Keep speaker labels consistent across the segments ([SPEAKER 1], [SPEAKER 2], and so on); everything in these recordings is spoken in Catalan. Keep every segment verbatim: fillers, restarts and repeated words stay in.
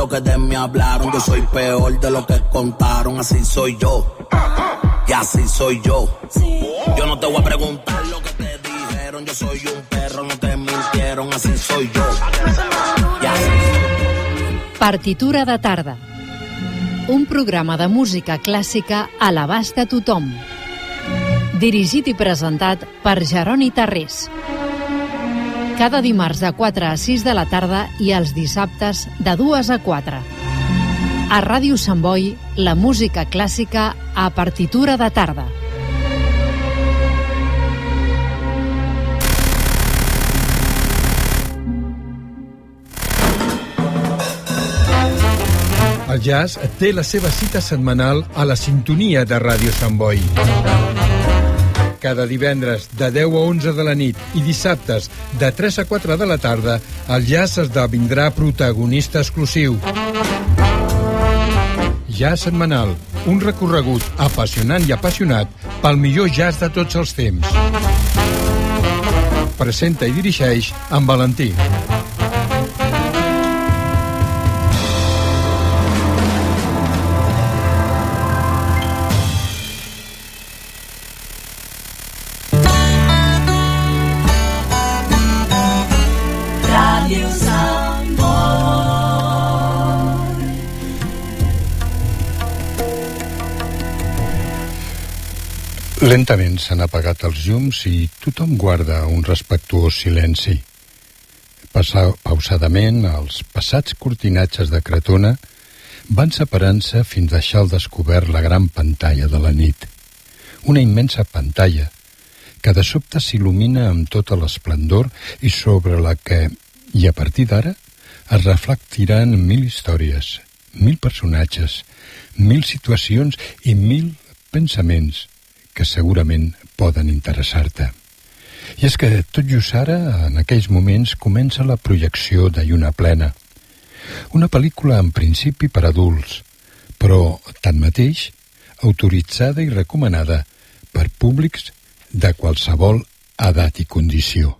[SPEAKER 1] lo que de mí hablaron. Yo soy peor de lo que contaron. Así soy yo, y así soy yo. Yo no te voy a preguntar lo que te dijeron. Yo soy un perro, no te mintieron. Así soy yo, y así soy yo.
[SPEAKER 2] Partitura de tarda. Un programa de música clàssica a l'abast de tothom. Dirigit i presentat per Jeroni Tarrés. Cada dimarts de quatre a sis de la tarda i els dissabtes de dues a quatre. A Ràdio Sant Boi, la música clàssica a partitura de tarda.
[SPEAKER 3] El jazz té la seva cita setmanal a la sintonia de Ràdio Sant Boi. Cada divendres de deu a onze de la nit i dissabtes de tres a quatre de la tarda, el jazz esdevindrà protagonista exclusiu. Jazz setmanal, un recorregut apassionant i apassionat pel millor jazz de tots els temps. Presenta i dirigeix en Valentí. Lentament s'han apagat els llums i tothom guarda un respectuós silenci. Passa, pausadament, els passats cortinatges de Crotona van separant-se fins deixar al descobert la gran pantalla de la nit. Una immensa pantalla que de sobte s'il·lumina amb tota l'esplendor i sobre la que, i a partir d'ara, es reflectiran mil històries, mil personatges, mil situacions i mil pensaments que segurament poden interessar-te. I és que tot just ara, en aquells moments, comença la projecció de Lluna plena. Una pel·lícula en principi per adults, però, tanmateix, autoritzada i recomanada per públics de qualsevol edat i condició.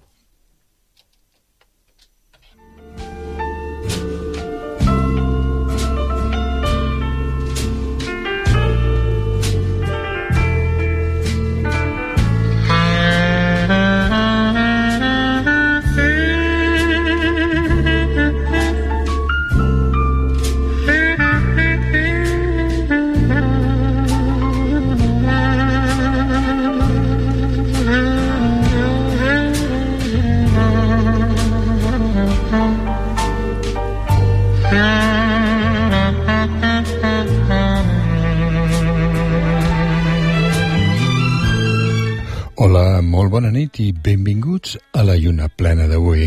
[SPEAKER 3] Hola, molt bona nit i benvinguts a la Lluna plena d'avui.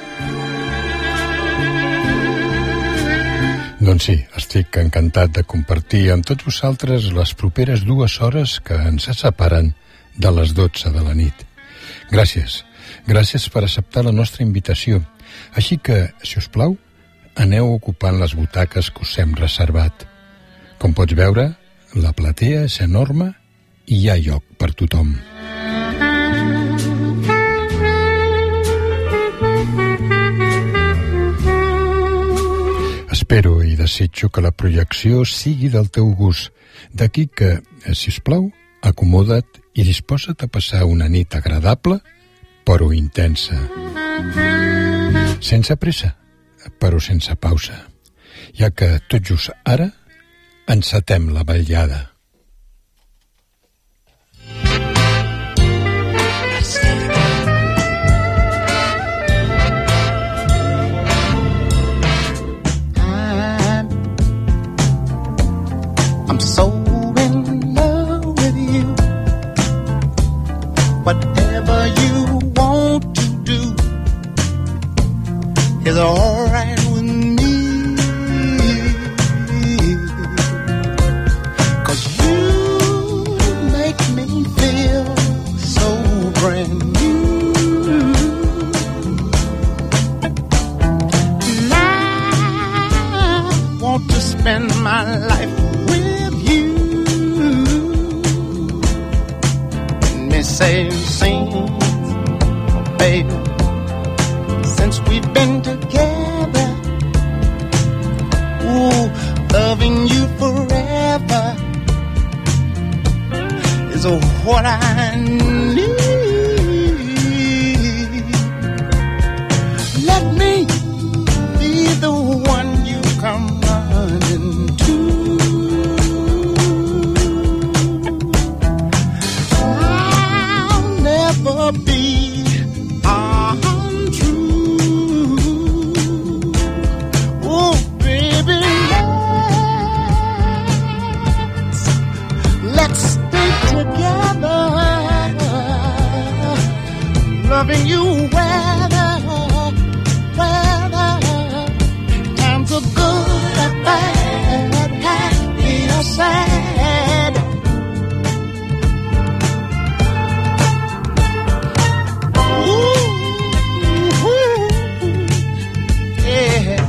[SPEAKER 3] Doncs sí, estic encantat de compartir amb tots vosaltres les properes dues hores que ens separen de les dotze de la nit. Gràcies, gràcies per acceptar la nostra invitació. Així que, si us plau, aneu ocupant les butaques que us hem reservat. Com pots veure, la platea és enorme i hi ha lloc per tothom. Espero i desitjo que la projecció sigui del teu gust. D'aquí que, si us plau, acomoda't i disposa't a passar una nit agradable, però intensa. Sense pressa, però sense pausa, ja que tot just ara encetem la vetllada.
[SPEAKER 4] I'm so in love with you. Whatever you want to do is all right with me. 'Cause you make me feel so brand new. And I want to spend my life same scene, baby. Since we've been together, Ooh, loving you forever is what I need. Let me be the one you come running to. I'll never be untrue. Oh, baby, let's, let's stay together, loving you weather, weather, times are good or bad, happy or sad. Ooh, yeah.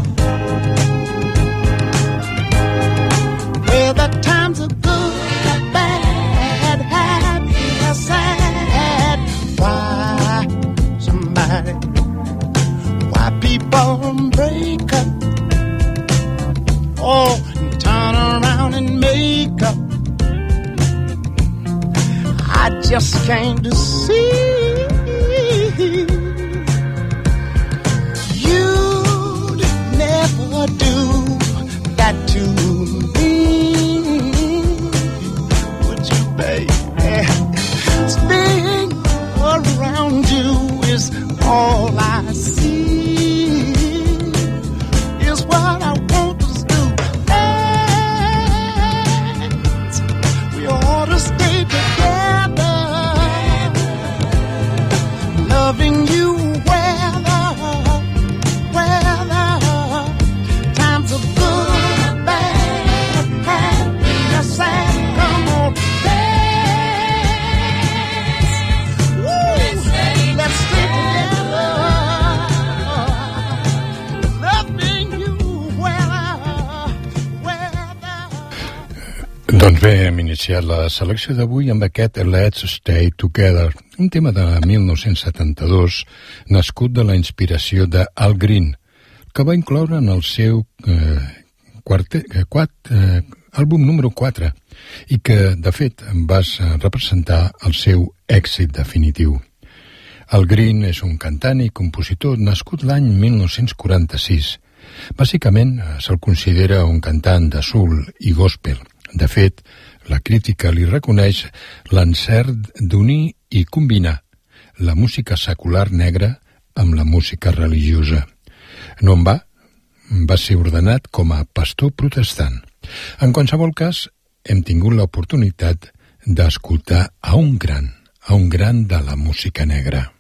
[SPEAKER 4] Whether times are good or bad, happy or sad. Why somebody, why people break up, oh, and turn around and make up. I just can't see. You'd never do that to me, would you, baby? Staying around you is all I see, is what I want us to do. We ought to stay together, loving you weather, weather, times are good, bad, happy or sad. Come on, dance. Woo. Let's stay together, loving you weather, weather.
[SPEAKER 3] Doncs bé, hem iniciat la selecció d'avui amb aquest Let's Stay Together, un tema de mil nou-cents setanta-dos, nascut de la inspiració de Al Green, que va incloure en el seu eh, quarte, eh, quat, eh, àlbum número quatre i que, de fet, va representar el seu èxit definitiu. Al Green és un cantant i compositor nascut l'any mil nou-cents quaranta-sis. Bàsicament, se'l considera un cantant de soul i gospel. De fet, la crítica li reconeix l'encert d'unir i combinar la música secular negra amb la música religiosa. No en va, va ser ordenat com a pastor protestant. En qualsevol cas, hem tingut l'oportunitat d'escoltar a un gran, a un gran de la música negra.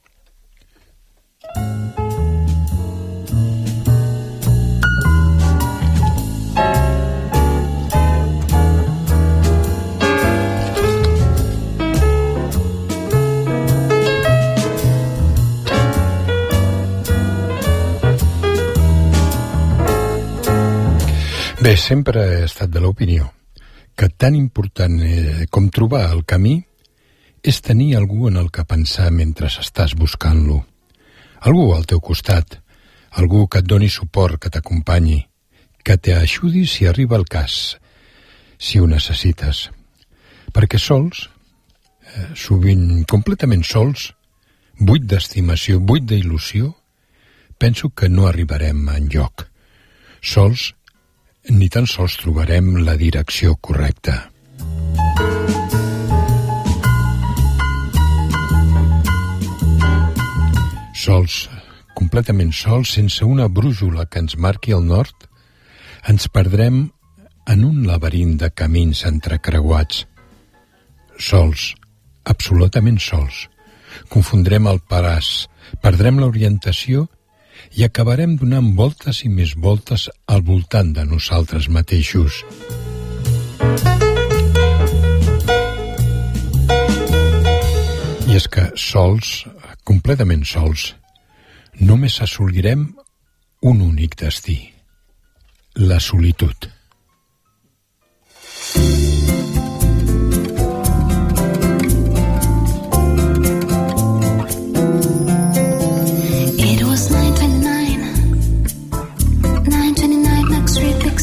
[SPEAKER 3] Bé, sempre he estat de l'opinió que tan important eh, com trobar el camí és tenir algú en el que pensar mentre estàs buscant-lo. Algú al teu costat, algú que et doni suport, que t'acompanyi, que t'ajudi si arriba el cas, si ho necessites. Perquè sols, eh, sovint completament sols, buit d'estimació, buit d'il·lusió, penso que no arribarem enlloc. Sols, ni tan sols trobarem la direcció correcta. Sols, completament sols, sense una brújula que ens marqui el nord, ens perdrem en un laberint de camins entrecreuats. Sols, absolutament sols, confondrem el paràs, perdrem l'orientació i acabarem donant voltes i més voltes al voltant de nosaltres mateixos. I és que sols, completament sols, només assolirem un únic destí, la solitud.
[SPEAKER 5] It was nine twenty-nine, nine twenty-nine Knox Street,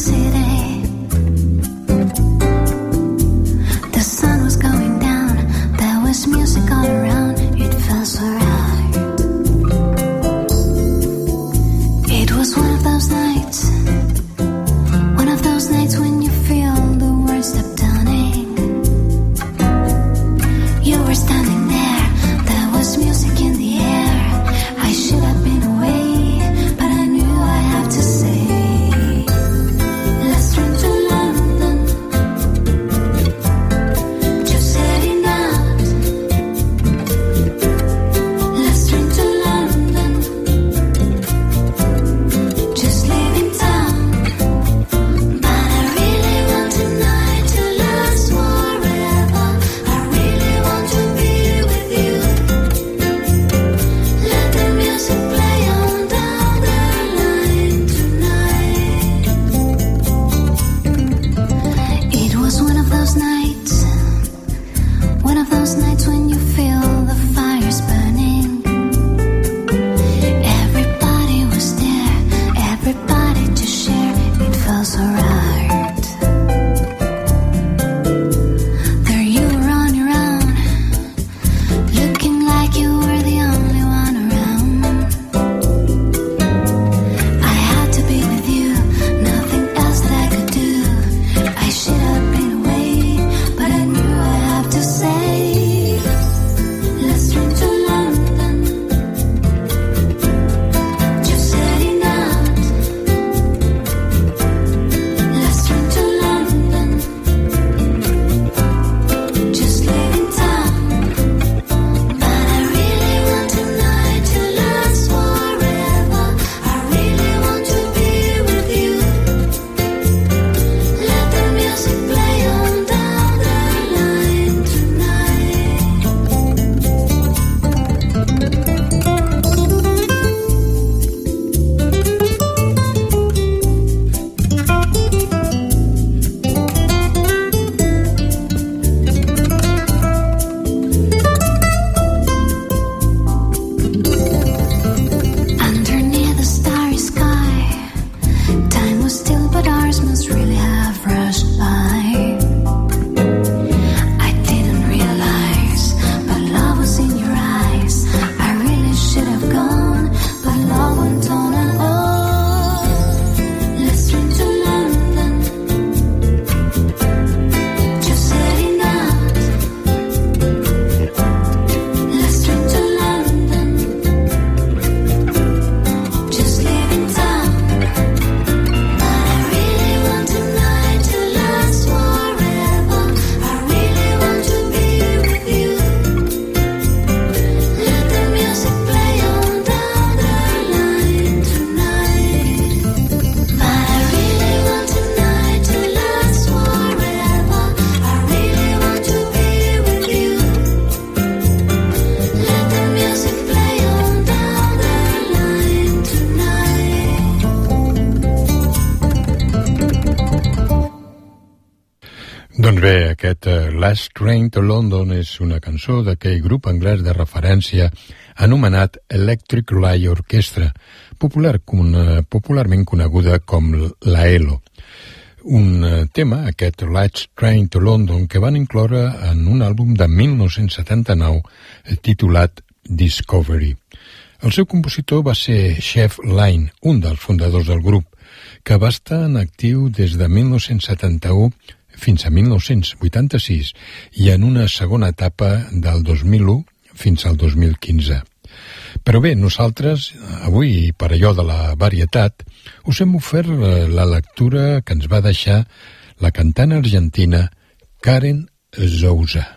[SPEAKER 3] bé, aquest uh, Last Train to London és una cançó d'aquell grup anglès de referència anomenat Electric Light Orchestra, popular, uh, popularment coneguda com la E L O. Un uh, tema, aquest Last Train to London, que van incloure en un àlbum de mil nou-cents setanta-nou eh, titulat Discovery. El seu compositor va ser Jeff Lynne, un dels fundadors del grup, que va estar en actiu des de mil nou-cents setanta-u fins a mil nou-cents vuitanta-sis i en una segona etapa del dos mil u fins al dos mil quinze. Però bé, nosaltres, avui, per allò de la varietat, us hem ofert la lectura que ens va deixar la cantant argentina Karen Souza.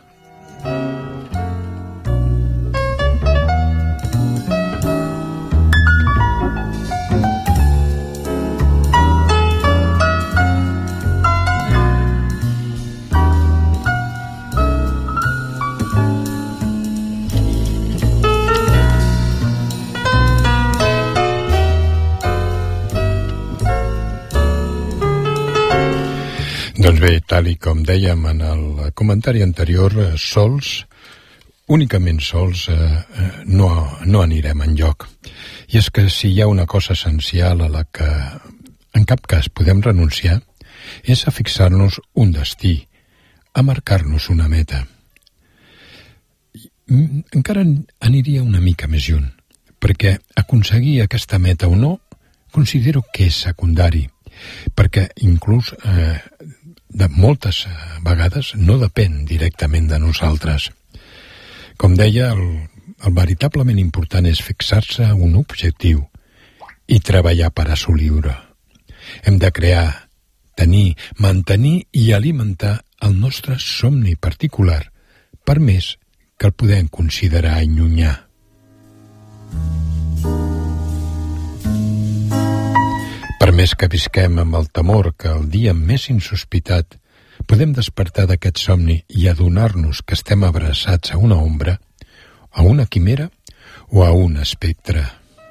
[SPEAKER 3] Doncs bé, tal i com dèiem en el comentari anterior, sols, únicament sols, eh, no, no anirem enlloc. I és que si hi ha una cosa essencial a la que en cap cas podem renunciar, és a fixar-nos un destí, a marcar-nos una meta. Encara aniria una mica més lluny, perquè aconseguir aquesta meta o no, considero que és secundari, perquè inclús eh, de moltes vegades no depèn directament de nosaltres. Com deia, el, el veritablement important és fixar-se un objectiu i treballar per assolir-ho. Hem de crear, tenir, mantenir i alimentar el nostre somni particular, per més que el podem considerar llunyà. Per més que visquem amb el temor que el dia més insospitat podem despertar d'aquest somni i adonar-nos que estem abraçats a una ombra, a una quimera o a un espectre.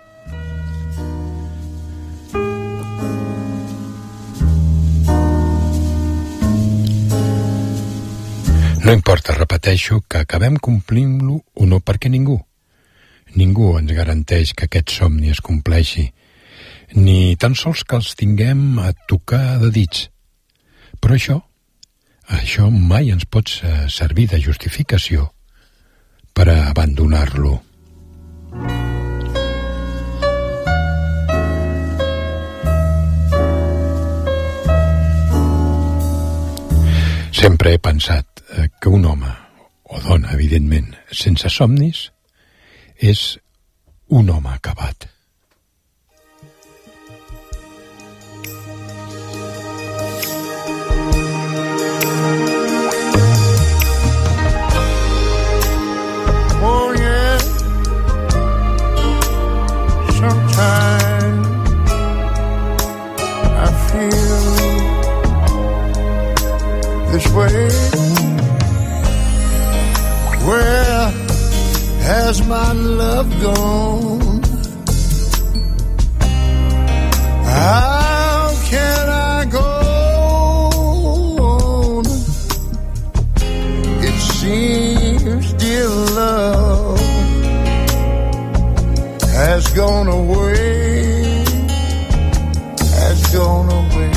[SPEAKER 3] No importa, repeteixo, que acabem complint-lo o no, perquè ningú, ningú ens garanteix que aquest somni es compleixi, ni tan sols que els tinguem a tocar de dits. Però això, això mai ens pot servir de justificació per a abandonar-lo. Sempre he pensat que un home, o dona, evidentment, sense somnis, és un home acabat.
[SPEAKER 4] Sometimes I feel this way. Where has my love gone? How can I go on? It seems, dear love, has gone away, has gone away.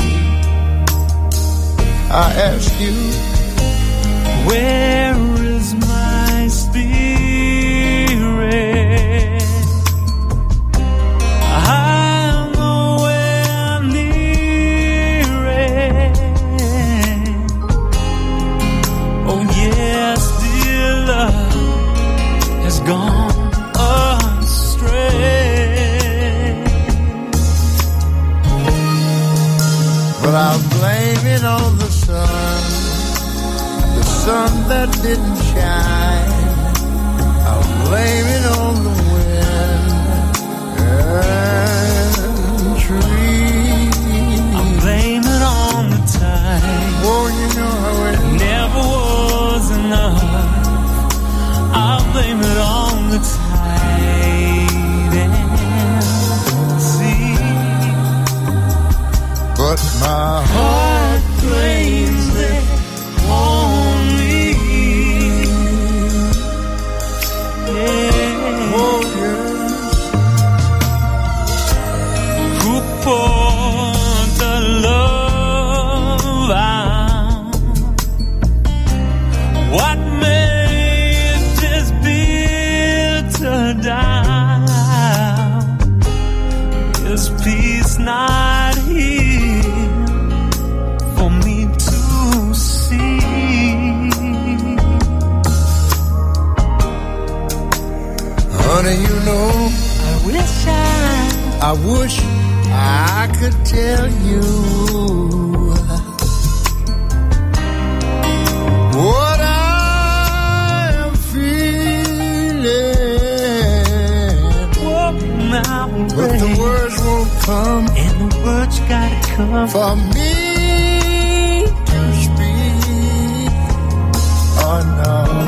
[SPEAKER 4] I ask you, where is my spirit? I'm nowhere near it. Oh yes, dear love has gone. But I'll blame it on the sun, the sun that didn't shine. I'll blame it on the wind and trees. I'll blame it on the time. Oh, you know how it never was enough. I'll blame it on the tide and sea. But my heart claims it. Oh, pour the love out. What made this bitter doubt? Is peace not here for me to see?
[SPEAKER 5] Honey, you know,
[SPEAKER 4] I wish I,
[SPEAKER 5] I wish I could tell you what I am feeling,
[SPEAKER 4] oh, now,
[SPEAKER 5] but the words won't come,
[SPEAKER 4] and the words gotta come
[SPEAKER 5] for me to speak. Oh no.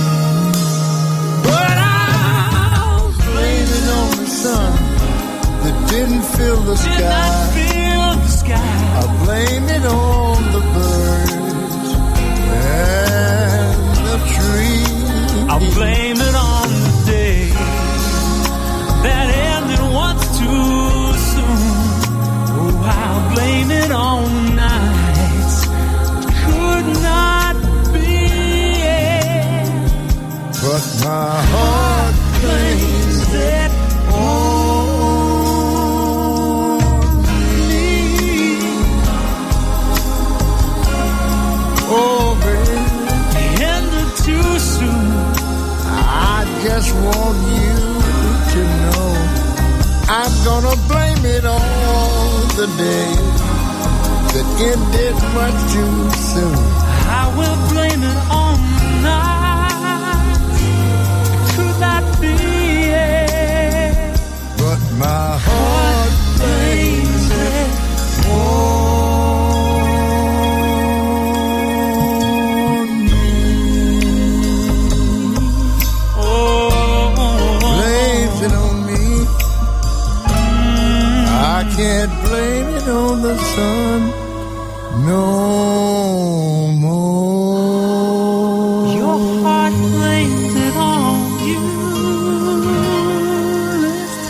[SPEAKER 5] That didn't fill the sky.
[SPEAKER 4] Did not fill the sky.
[SPEAKER 5] I blame it on the birds and the trees.
[SPEAKER 4] I blame it on the day that ended once too soon. Oh, I'll blame it on the nights that could not be.
[SPEAKER 5] But my heart blames it on just want you to know I'm gonna blame it on the day that ended much too soon.
[SPEAKER 4] I will blame it on the night that could not be.
[SPEAKER 5] But my heart blames it on can't blame it on the sun no more.
[SPEAKER 4] Your heart blames it on you this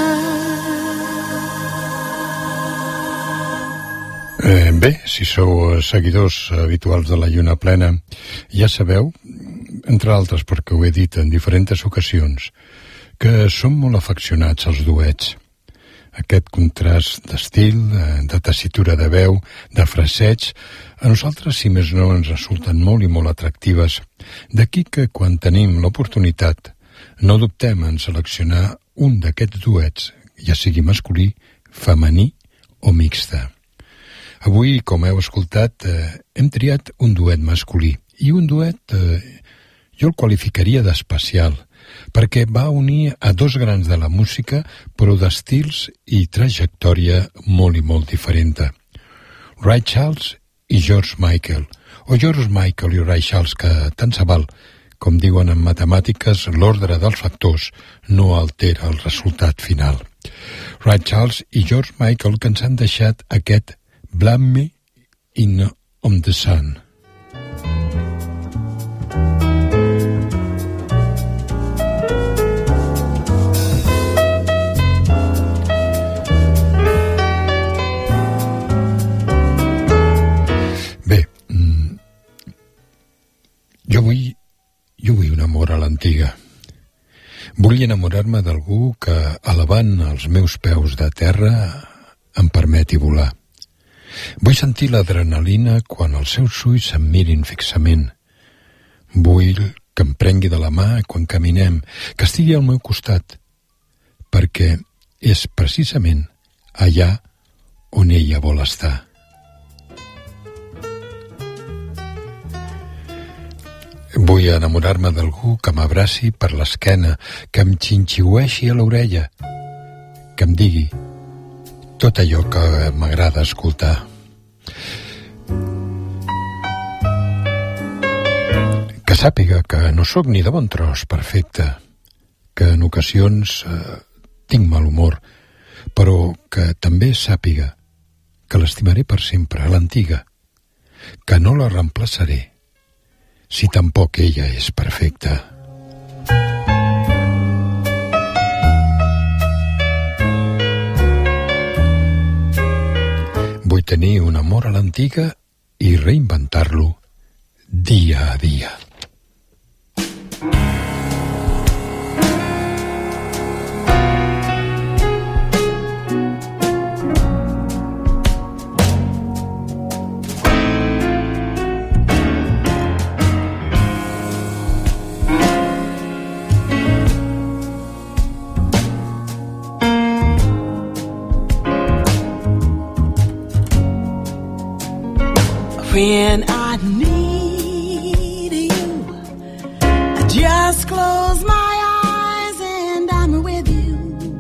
[SPEAKER 4] time.
[SPEAKER 3] Eh, bé, si sou seguidors habituals de la Lluna Plena, ja sabeu, entre altres perquè ho he dit en diferents ocasions, que som molt afeccionats als duets. Aquest contrast d'estil, de tessitura de veu, de fraseig, a nosaltres, si més no, ens resulten molt i molt atractives. D'aquí que, quan tenim l'oportunitat, no dubtem en seleccionar un d'aquests duets, ja sigui masculí, femení o mixta. Avui, com heu escoltat, eh, hem triat un duet masculí, i un duet eh, jo el qualificaria d'especial, perquè va unir a dos grans de la música, però d'estils i trajectòria molt i molt diferent. Ray Charles i George Michael, o George Michael i Ray Charles, que tant se val. Com diuen en matemàtiques, l'ordre dels factors no altera el resultat final. Ray Charles i George Michael, que ens han deixat aquest Blame Me in on the Sun. Jo vull, jo vull un amor a l'antiga. Vull enamorar-me d'algú que, elevant els meus peus de terra, em permeti volar. Vull sentir l'adrenalina quan els seus ulls se'm mirin fixament. Vull que em prengui de la mà quan caminem, que estigui al meu costat, perquè és precisament allà on ella vol estar. Vull enamorar-me d'algú que m'abraci per l'esquena, que em xinxiueixi a l'orella, que em digui tot allò que m'agrada escoltar. Que sàpiga que no sóc ni de bon tros perfecte, que en ocasions eh, tinc mal humor, però que també sàpiga que l'estimaré per sempre, l'antiga, que no la reemplaçaré si tampoc ella és perfecta. tenir un amor a l'antiga i reinventar-lo dia a dia.
[SPEAKER 6] When I need you, I just close my eyes and I'm with you.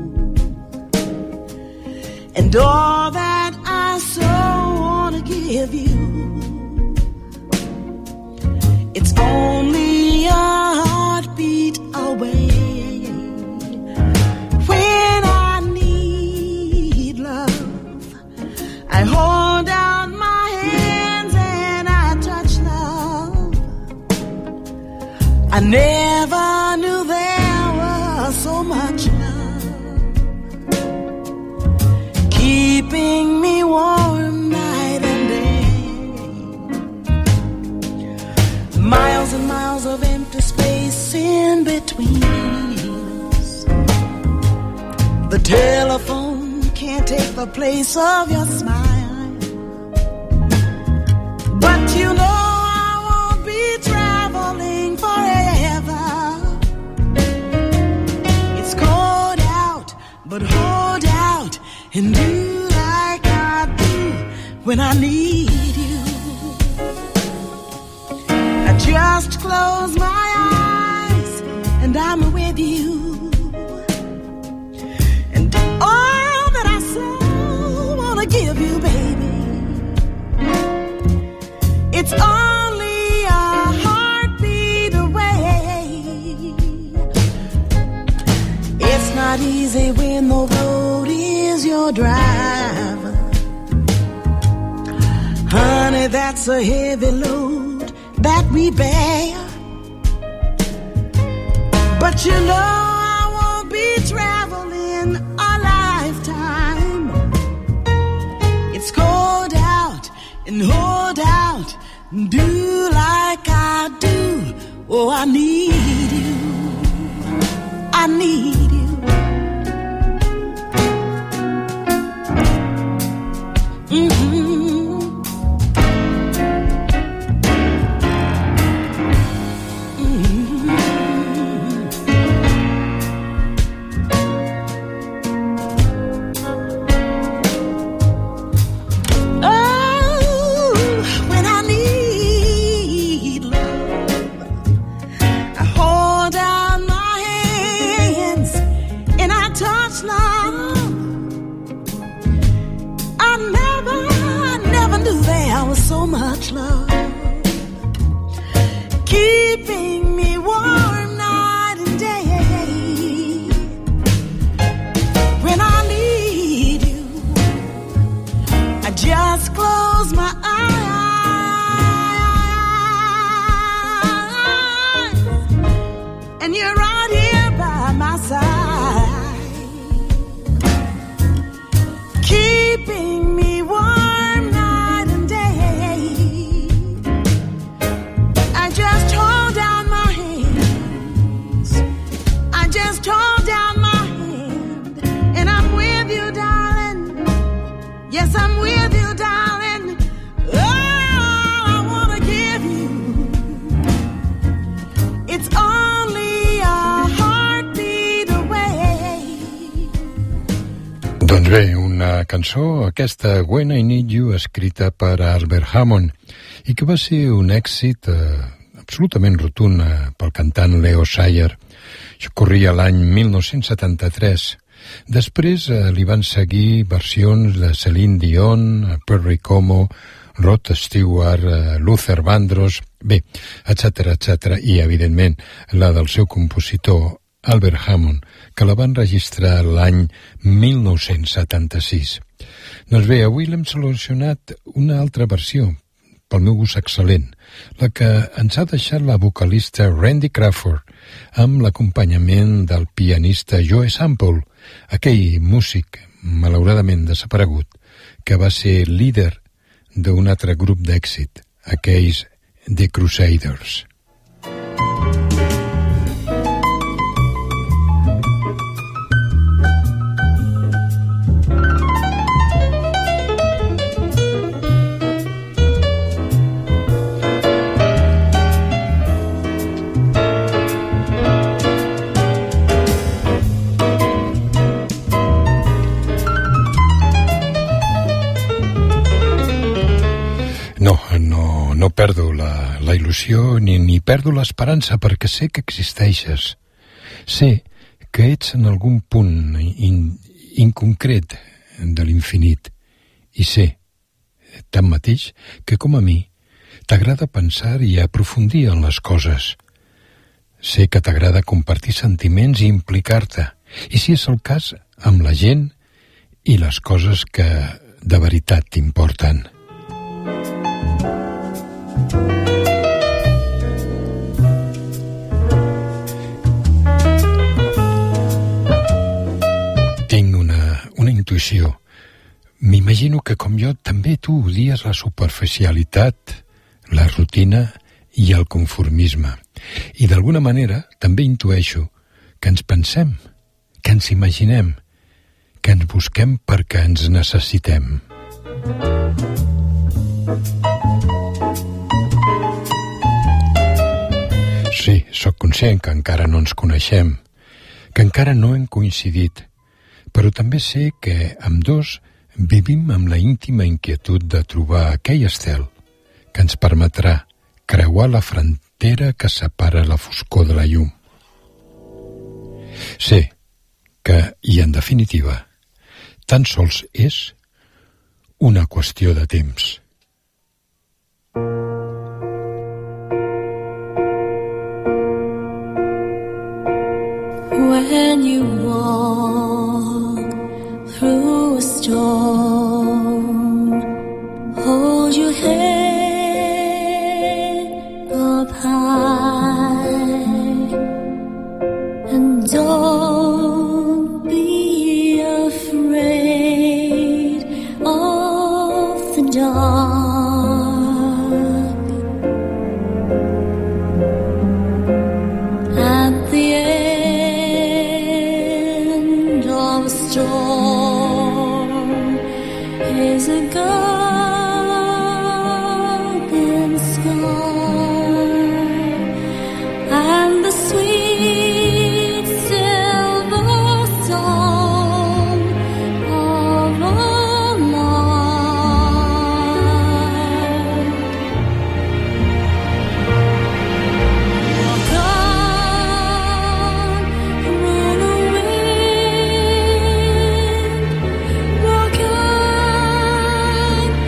[SPEAKER 6] And all that I so want to give you, it's only a heartbeat away. When I need love, I hold out my I never knew there was so much love, keeping me warm night and day. Miles and miles of empty space in between us. The telephone can't take the place of your smile. But you know but hold out and do like I do when I need you. I just close my eyes and I'm with you. And all that I so wanna give you, baby, it's only a heartbeat away. It's not easy when the road is your driver. Honey, that's a heavy load that we bear. But you know I won't be traveling a lifetime. It's cold out and hold out and do like I do. Oh, I need you. I need you. So much love, keeping me warm night and day. When I need you, I just close my eyes, and you're right here by my side, keeping me warm. Hold down my hand, and I'm with you, darling. Yes, I'm with you, darling. All I wanna give you, it's only a heartbeat away.
[SPEAKER 3] Doncs bé, una cançó, aquesta When I Need You, escrita per Albert Hammond, i que va ser un èxit eh, absolutament rotund eh, pel cantant Leo Sayer. Això corria l'any mil nou-cents setanta-tres. Després eh, li van seguir versions de Celine Dion, Perry Como, Rod Stewart, eh, Luther Vandross, bé, etcètera, etcètera, i, evidentment, la del seu compositor Albert Hammond, que la van registrar l'any mil nou-cents setanta-sis. Doncs bé, avui l'hem seleccionat una altra versió, pel meu gust excel·lent, la que ens ha deixat la vocalista Randy Crawford, amb l'acompanyament del pianista Joe Sample, aquell músic malauradament desaparegut, que va ser líder d'un altre grup d'èxit, aquells The Crusaders. No, no, no perdo la, la il·lusió ni, ni perdo l'esperança perquè sé que existeixes. Sé que ets en algun punt in, inconcret de l'infinit i sé, tanmateix, que com a mi t'agrada pensar i aprofundir en les coses. Sé que t'agrada compartir sentiments i implicar-te, i si és el cas, amb la gent i les coses que de veritat t'importen. Tinc una, una intuïció. M'imagino que com jo també tu odies la superficialitat, la rutina i el conformisme. I d'alguna manera també intueixo que ens pensem, que ens imaginem, que ens busquem perquè ens necessitem. Sí, sóc conscient que encara no ens coneixem, que encara no hem coincidit, però també sé que ambdós vivim amb la íntima inquietud de trobar aquell estel que ens permetrà creuar la frontera que separa la foscor de la llum. Sé que, i en definitiva, tan sols és una qüestió de temps.
[SPEAKER 7] When you walk through a storm, hold your head up high and don't be afraid of the dark. At the end of a storm is a golden sky, and the sweet silver song of a lark. Walk on through the wind, walk on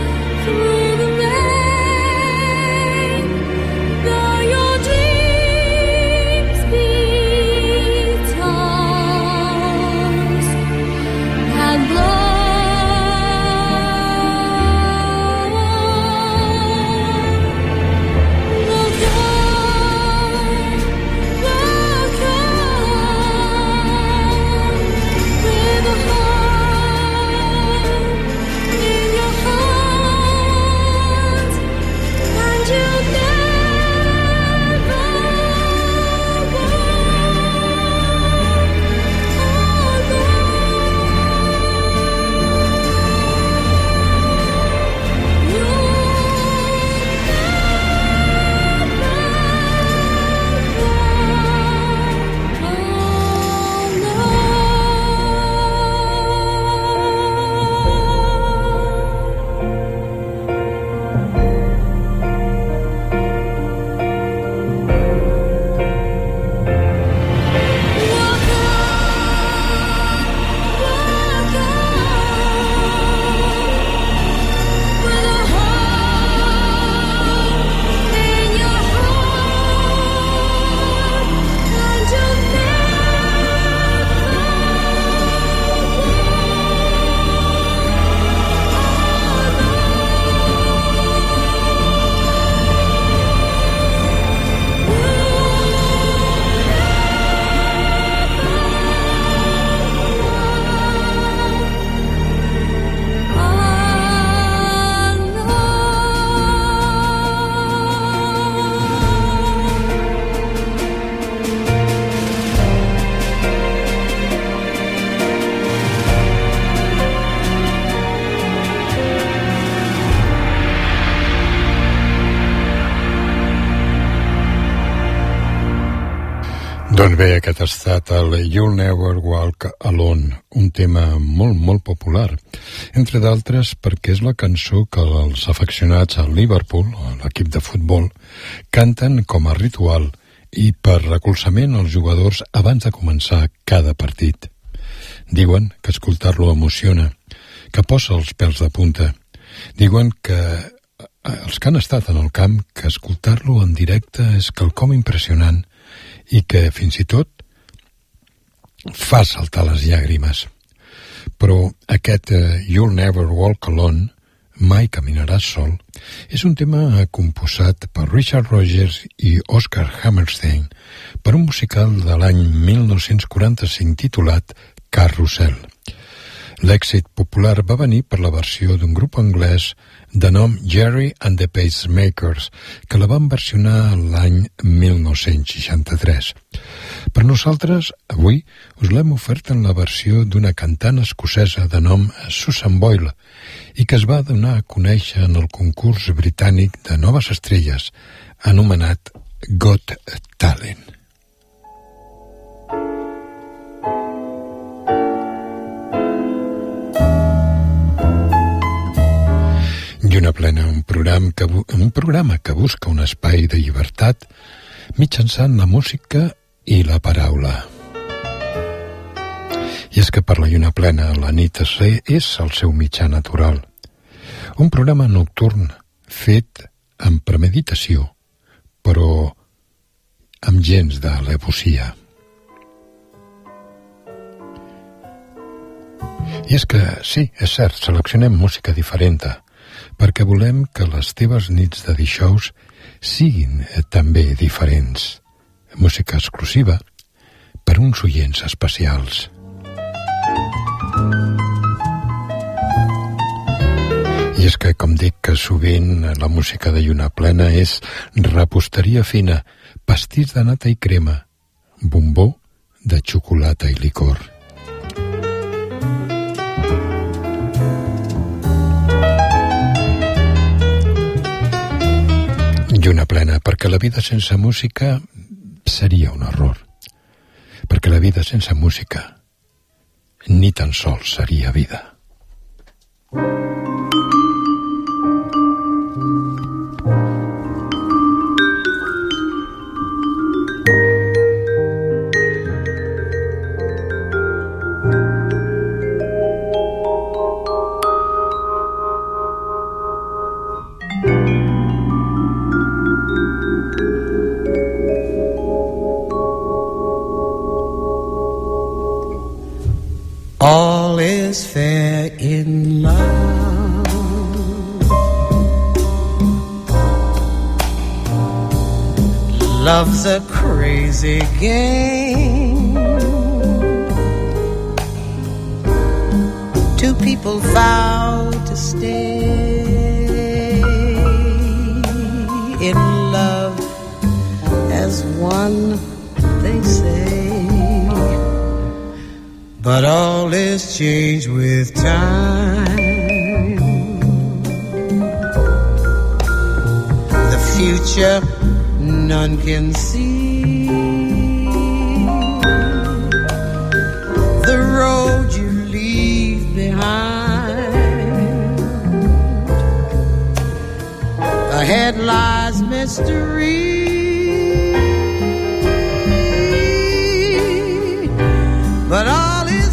[SPEAKER 3] Bé, aquest ha estat el You'll Never Walk Alone, un tema molt, molt popular, entre d'altres perquè és la cançó que els afeccionats al Liverpool, l'equip de futbol, canten com a ritual i per recolzament als jugadors abans de començar cada partit. Diuen que escoltar-lo emociona, que posa els pèls de punta. Diuen que els que han estat en el camp, que escoltar-lo en directe és quelcom impressionant i que fins i tot fa saltar les llàgrimes. Però aquest uh, You'll Never Walk Alone, mai caminaràs sol, és un tema composat per Richard Rodgers i Oscar Hammerstein per un musical de l'any mil nou-cents quaranta-cinc titulat Carrousel. L'èxit popular va venir per la versió d'un grup anglès de nom Jerry and the Pacemakers, que la van versionar l'any mil nou-cents seixanta-tres. Per nosaltres, avui, us l'hem ofert en la versió d'una cantant escocesa de nom Susan Boyle i que es va donar a conèixer en el concurs britànic de noves estrelles anomenat Got Talent. Lluna plena, un programa, que, un programa que busca un espai de llibertat mitjançant la música i la paraula. I és que per la lluna plena la nit és el seu mitjà natural. Un programa nocturn fet amb premeditació, però amb gens d'alevosia. I és que, sí, és cert, seleccionem música diferent, perquè volem que les teves nits de dijous siguin també diferents. Música exclusiva per uns oients especials. I és que, com dic, que sovint la música de lluna plena és reposteria fina, pastís de nata i crema, bombó de xocolata i licor. Lluna plena, perquè la vida sense música seria un error. Perquè la vida sense música ni tan sols seria vida.
[SPEAKER 6] All is fair in love. Love's a crazy game. Two people vow to stay in love as one, they say. But all is changed with time. The future none can see. The road you leave behind. Ahead lies mystery. But all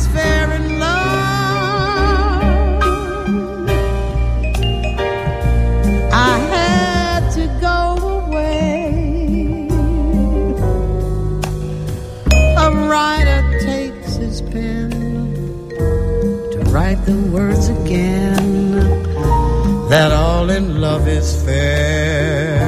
[SPEAKER 6] write the words again, that all in love is fair.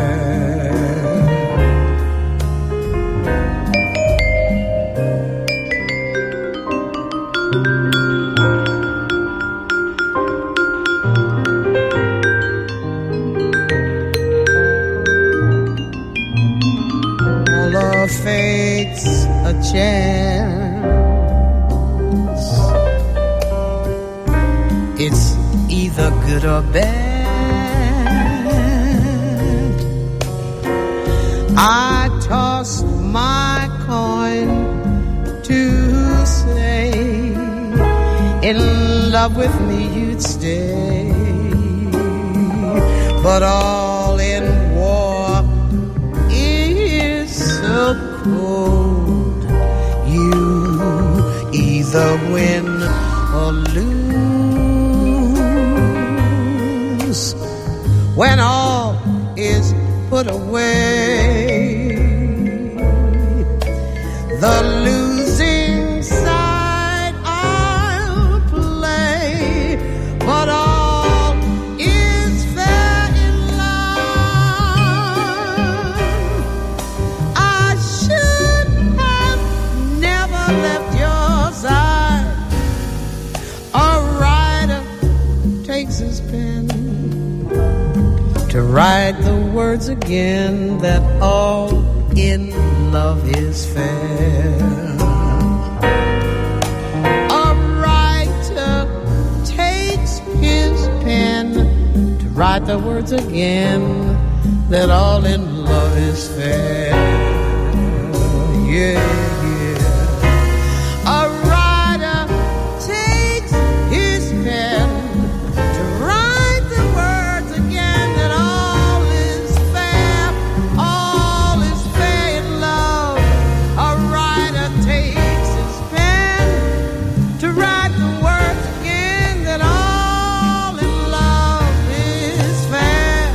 [SPEAKER 6] All of fate's a chance. It's either good or bad. I tossed my coin to say in love with me you'd stay, but all in war is so cold. You either win or lose when all is put away. The losing side I'll play, but all is fair in love. I should have never left your side. A writer takes his pen to write the words again that all in love is fair. A writer takes his pen to write the words again that all in love is fair. Yeah, yeah. A writer takes his pen to write the words again that all is fair. All is fair in love. A writer takes his pen to write the words again that all in love is fair.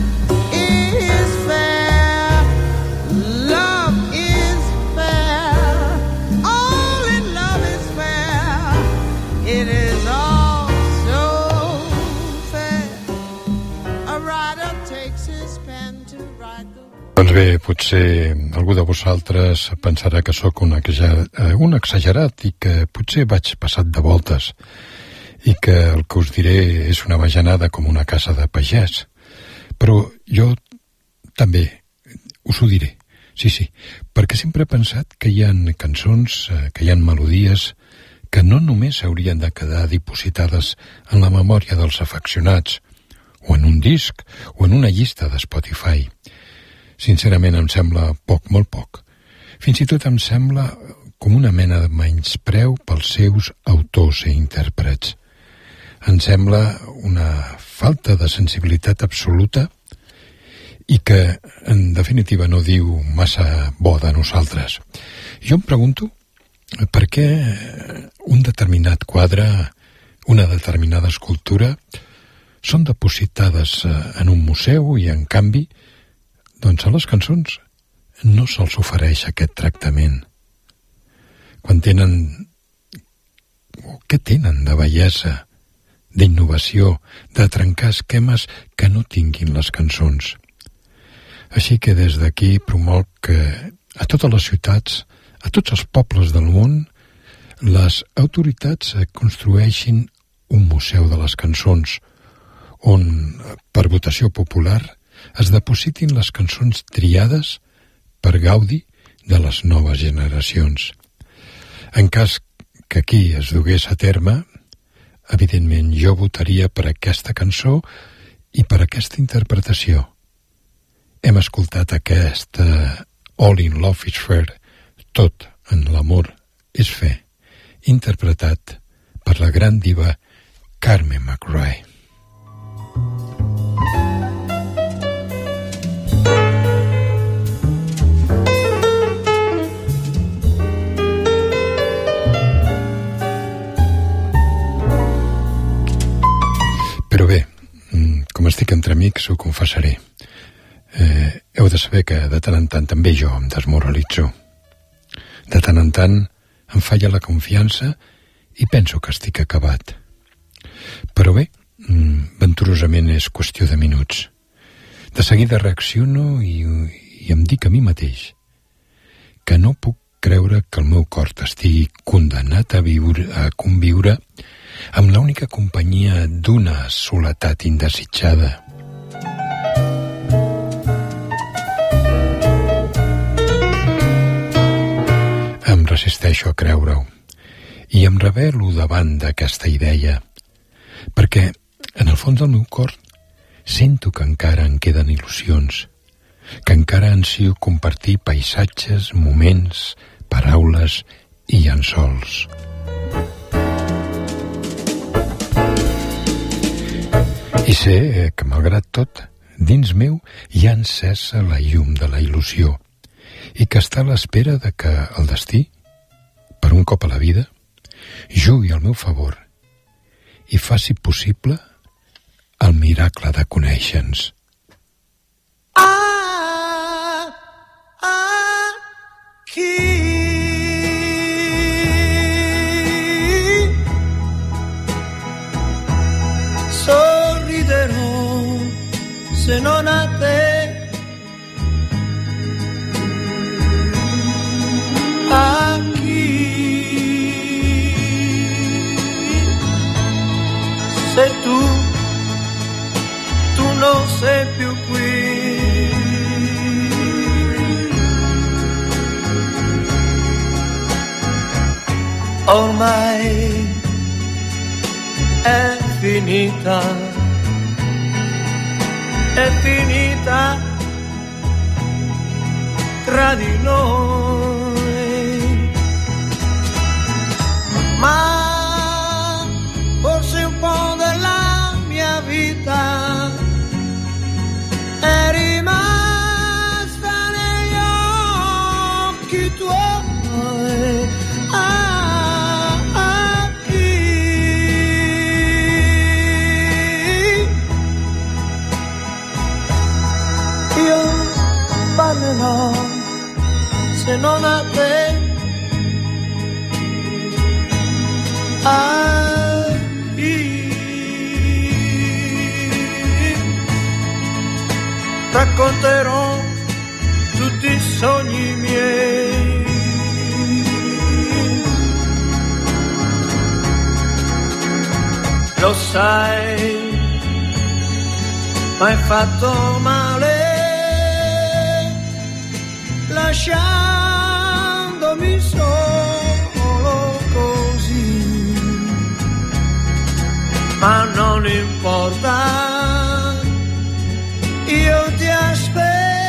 [SPEAKER 6] Is fair. Love is fair. All in love is fair. It is all so fair. A writer takes his pen to write the
[SPEAKER 3] Doncs bé, potser algú de vosaltres pensarà que sóc un, exagerat, un exagerat i que potser vaig passat de voltes i que el que us diré és una bajanada com una casa de pagès. Però jo també us ho diré, sí, sí, perquè sempre he pensat que hi ha cançons, que hi ha melodies que no només haurien de quedar dipositades en la memòria dels afeccionats, o en un disc, o en una llista de Spotify. Sincerament em sembla poc, molt poc. Fins i tot em sembla com una mena de menyspreu pels seus autors i intèrprets. Em sembla una falta de sensibilitat absoluta i que, en definitiva, no diu massa bo de nosaltres. Jo em pregunto per què un determinat quadre, una determinada escultura, són depositades en un museu i, en canvi, doncs a les cançons no se'ls ofereix aquest tractament. Quan tenen, o què tenen de bellesa, d'innovació, de trencar esquemes que no tinguin les cançons. Així que des d'aquí promoc que a totes les ciutats, a tots els pobles del món, les autoritats construeixin un museu de les cançons on, per votació popular, es depositin les cançons triades per gaudi de les noves generacions. En cas que aquí es dugués a terme, evidentment jo votaria per aquesta cançó i per aquesta interpretació. Hem escoltat aquesta All in Love is Fair, tot en l'amor és fe, interpretat per la gran diva Carmen McRae. Però bé, com estic entre amics, ho confessaré. Eh, heu de saber que de tant en tant també jo em desmoralitzo. De tant en tant em falla la confiança i penso que estic acabat. Però bé, venturosament és qüestió de minuts. De seguida reacciono i, i em dic a mi mateix que no puc creure que el meu cor estigui condemnat a, viure, a conviure amb l'única companyia d'una soledat indesitjada. Em resisteixo a creure-ho i em rebel·lo davant d'aquesta idea, perquè en el fons del meu cor sento que encara en queden il·lusions, que encara ansio compartir paisatges, moments, paraules i llençols. I sé que, malgrat tot, dins meu hi ha encesa la llum de la il·lusió i que està a l'espera de que el destí, per un cop a la vida, jugui al meu favor i faci possible el miracle de conèixer-nos.
[SPEAKER 8] Ah, aquí sorriderò se non a te. Aquí sei tu, tu non sei più qui. Ormai è finita, è finita tra di noi, ma forse un po' della mia vita è rimasta negli occhi tuoi. Ah, qui io parlerò se non a te. Ah, racconterò tutti i sogni miei. Lo sai, m'hai fatto male lasciandomi solo così, ma non importa, io ti aspetterò.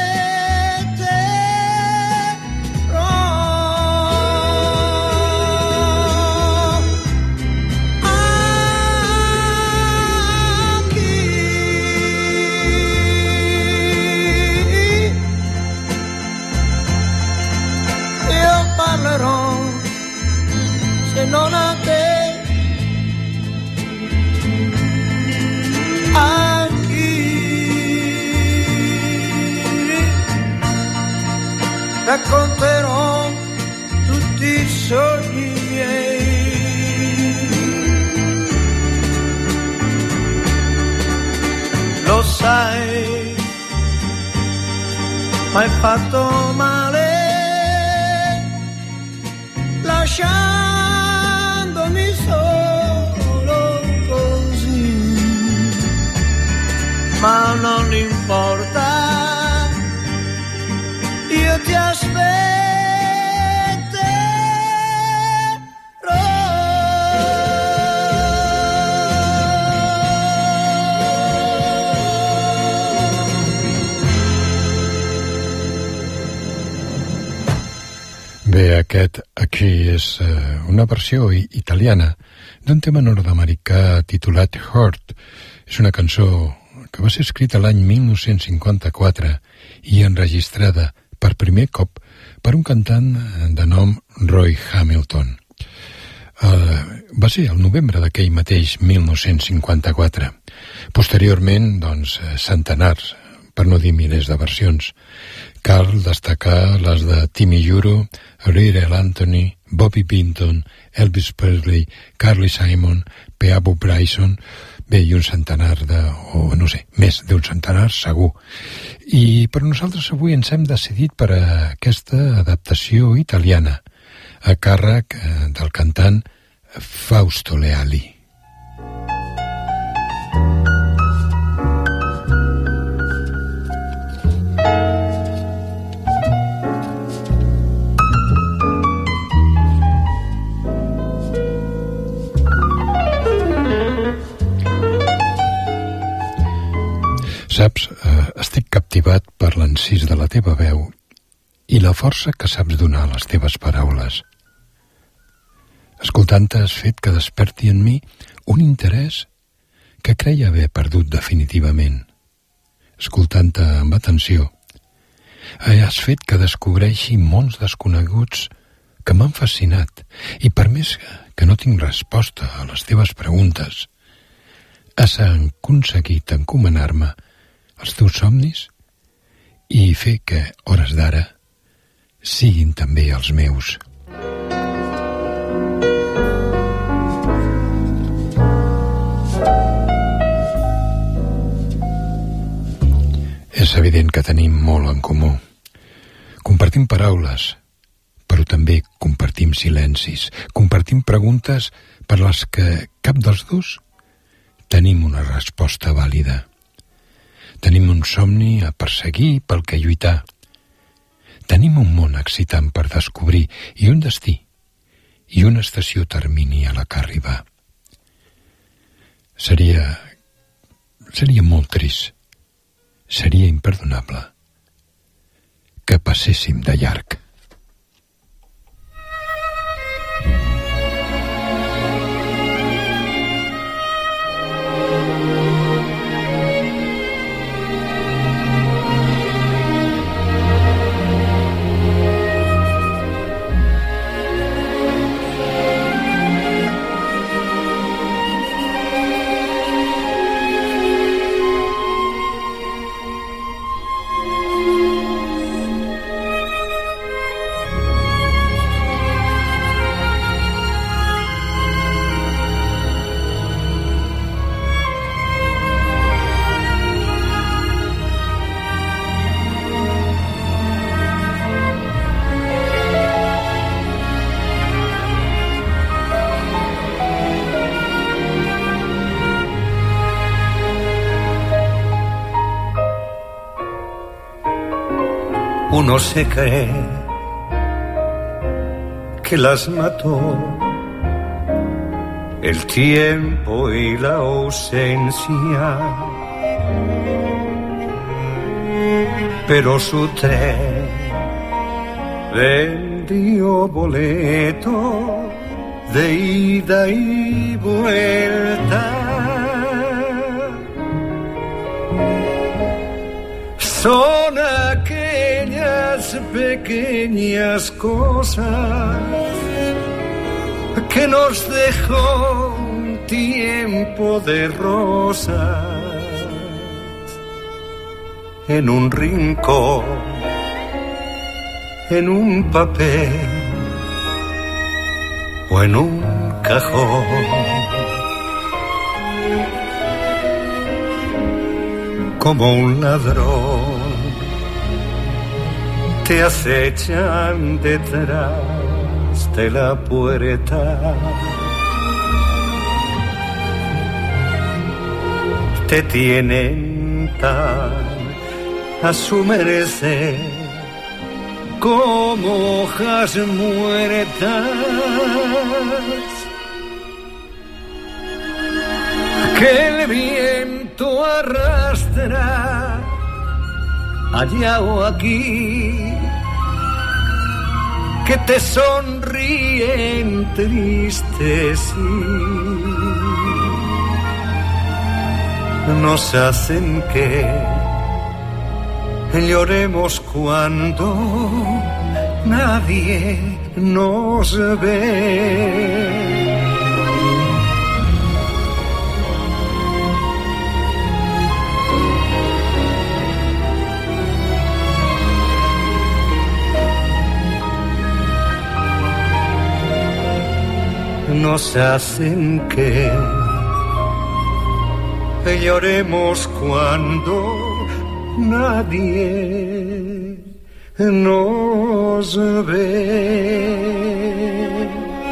[SPEAKER 8] Aquí io parlerò se non a te. Racconterò tutti i sogni miei. Lo sai, m'hai fatto male lasciandomi solo così, ma non importa, io ti aspetterò.
[SPEAKER 3] Bé, aquest aquí és uh, una versió italiana d'un tema nord-americà titulat Hurt. És una cançó que va ser escrita l'any mil nou-cents cinquanta-quatre i enregistrada per primer cop per un cantant de nom Roy Hamilton. Uh, va ser el novembre d'aquell mateix mil nou-cents cinquanta-quatre. Posteriorment, doncs, centenars, per no dir milers de versions. Cal destacar les de Timmy Juro, Ryrell Anthony, Bobby Binton, Elvis Presley, Carly Simon, Peabo Bryson, bé, i un centenar de, o no sé, més d'un centenar segur. I per nosaltres avui ens hem decidit per a aquesta adaptació italiana, a càrrec del cantant Fausto Leali. Saps, eh, estic captivat per l'encís de la teva veu i la força que saps donar a les teves paraules. Escoltant-te has fet que desperti en mi un interès que creia haver perdut definitivament. Escoltant-te amb atenció, has fet que descobreixi mons desconeguts que m'han fascinat i per més que no tinc resposta a les teves preguntes, has aconseguit encomanar-me els teus somnis i fer que, hores d'ara, siguin també els meus. És evident que tenim molt en comú. Compartim paraules, però també compartim silencis, compartim preguntes per les que cap dels dos tenim una resposta vàlida. Tenim un somni a perseguir pel que lluitar. Tenim un món excitant per descobrir i un destí i una estació termini a la que arribar. Seria... seria molt trist, seria imperdonable que passéssim de llarg.
[SPEAKER 8] Uno se cree que las mató el tiempo y la ausencia, pero su tren vendió boleto de ida y vuelta. Son aquellas pequeñas cosas que nos dejó un tiempo de rosas en un rincón, en un papel o en un cajón. Como un ladrón te acechan detrás de la puerta, te tienen tan a su merced como hojas muertas que el viento arrastra allá o aquí, que te sonríen tristes y nos hacen que lloremos cuando nadie nos ve. Nos hacen que lloremos cuando nadie nos ve.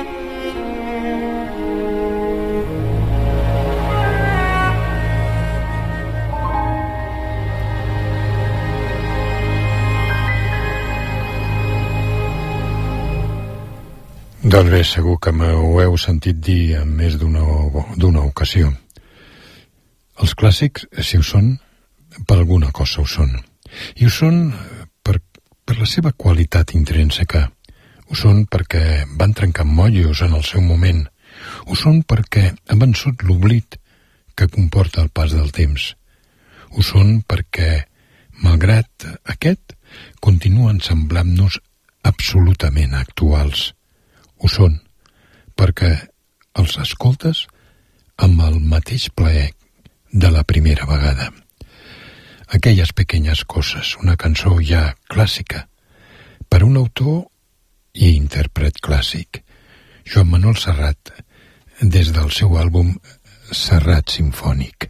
[SPEAKER 3] Doncs bé, segur que m'ho heu sentit dir en més d'una d'una ocasió. Els clàssics, si ho són, per alguna cosa ho són. I ho són per, per la seva qualitat intrínseca. Ho són perquè van trencar mollos en el seu moment. Ho són perquè han vençut l'oblit que comporta el pas del temps. Ho són perquè, malgrat aquest, continuen semblant-nos absolutament actuals. Ho són perquè els escoltes amb el mateix plaer de la primera vegada. Aquelles pequeñas coses, una cançó ja clàssica, per un autor i intèrpret clàssic, Joan Manuel Serrat, des del seu àlbum Serrat Simfònic.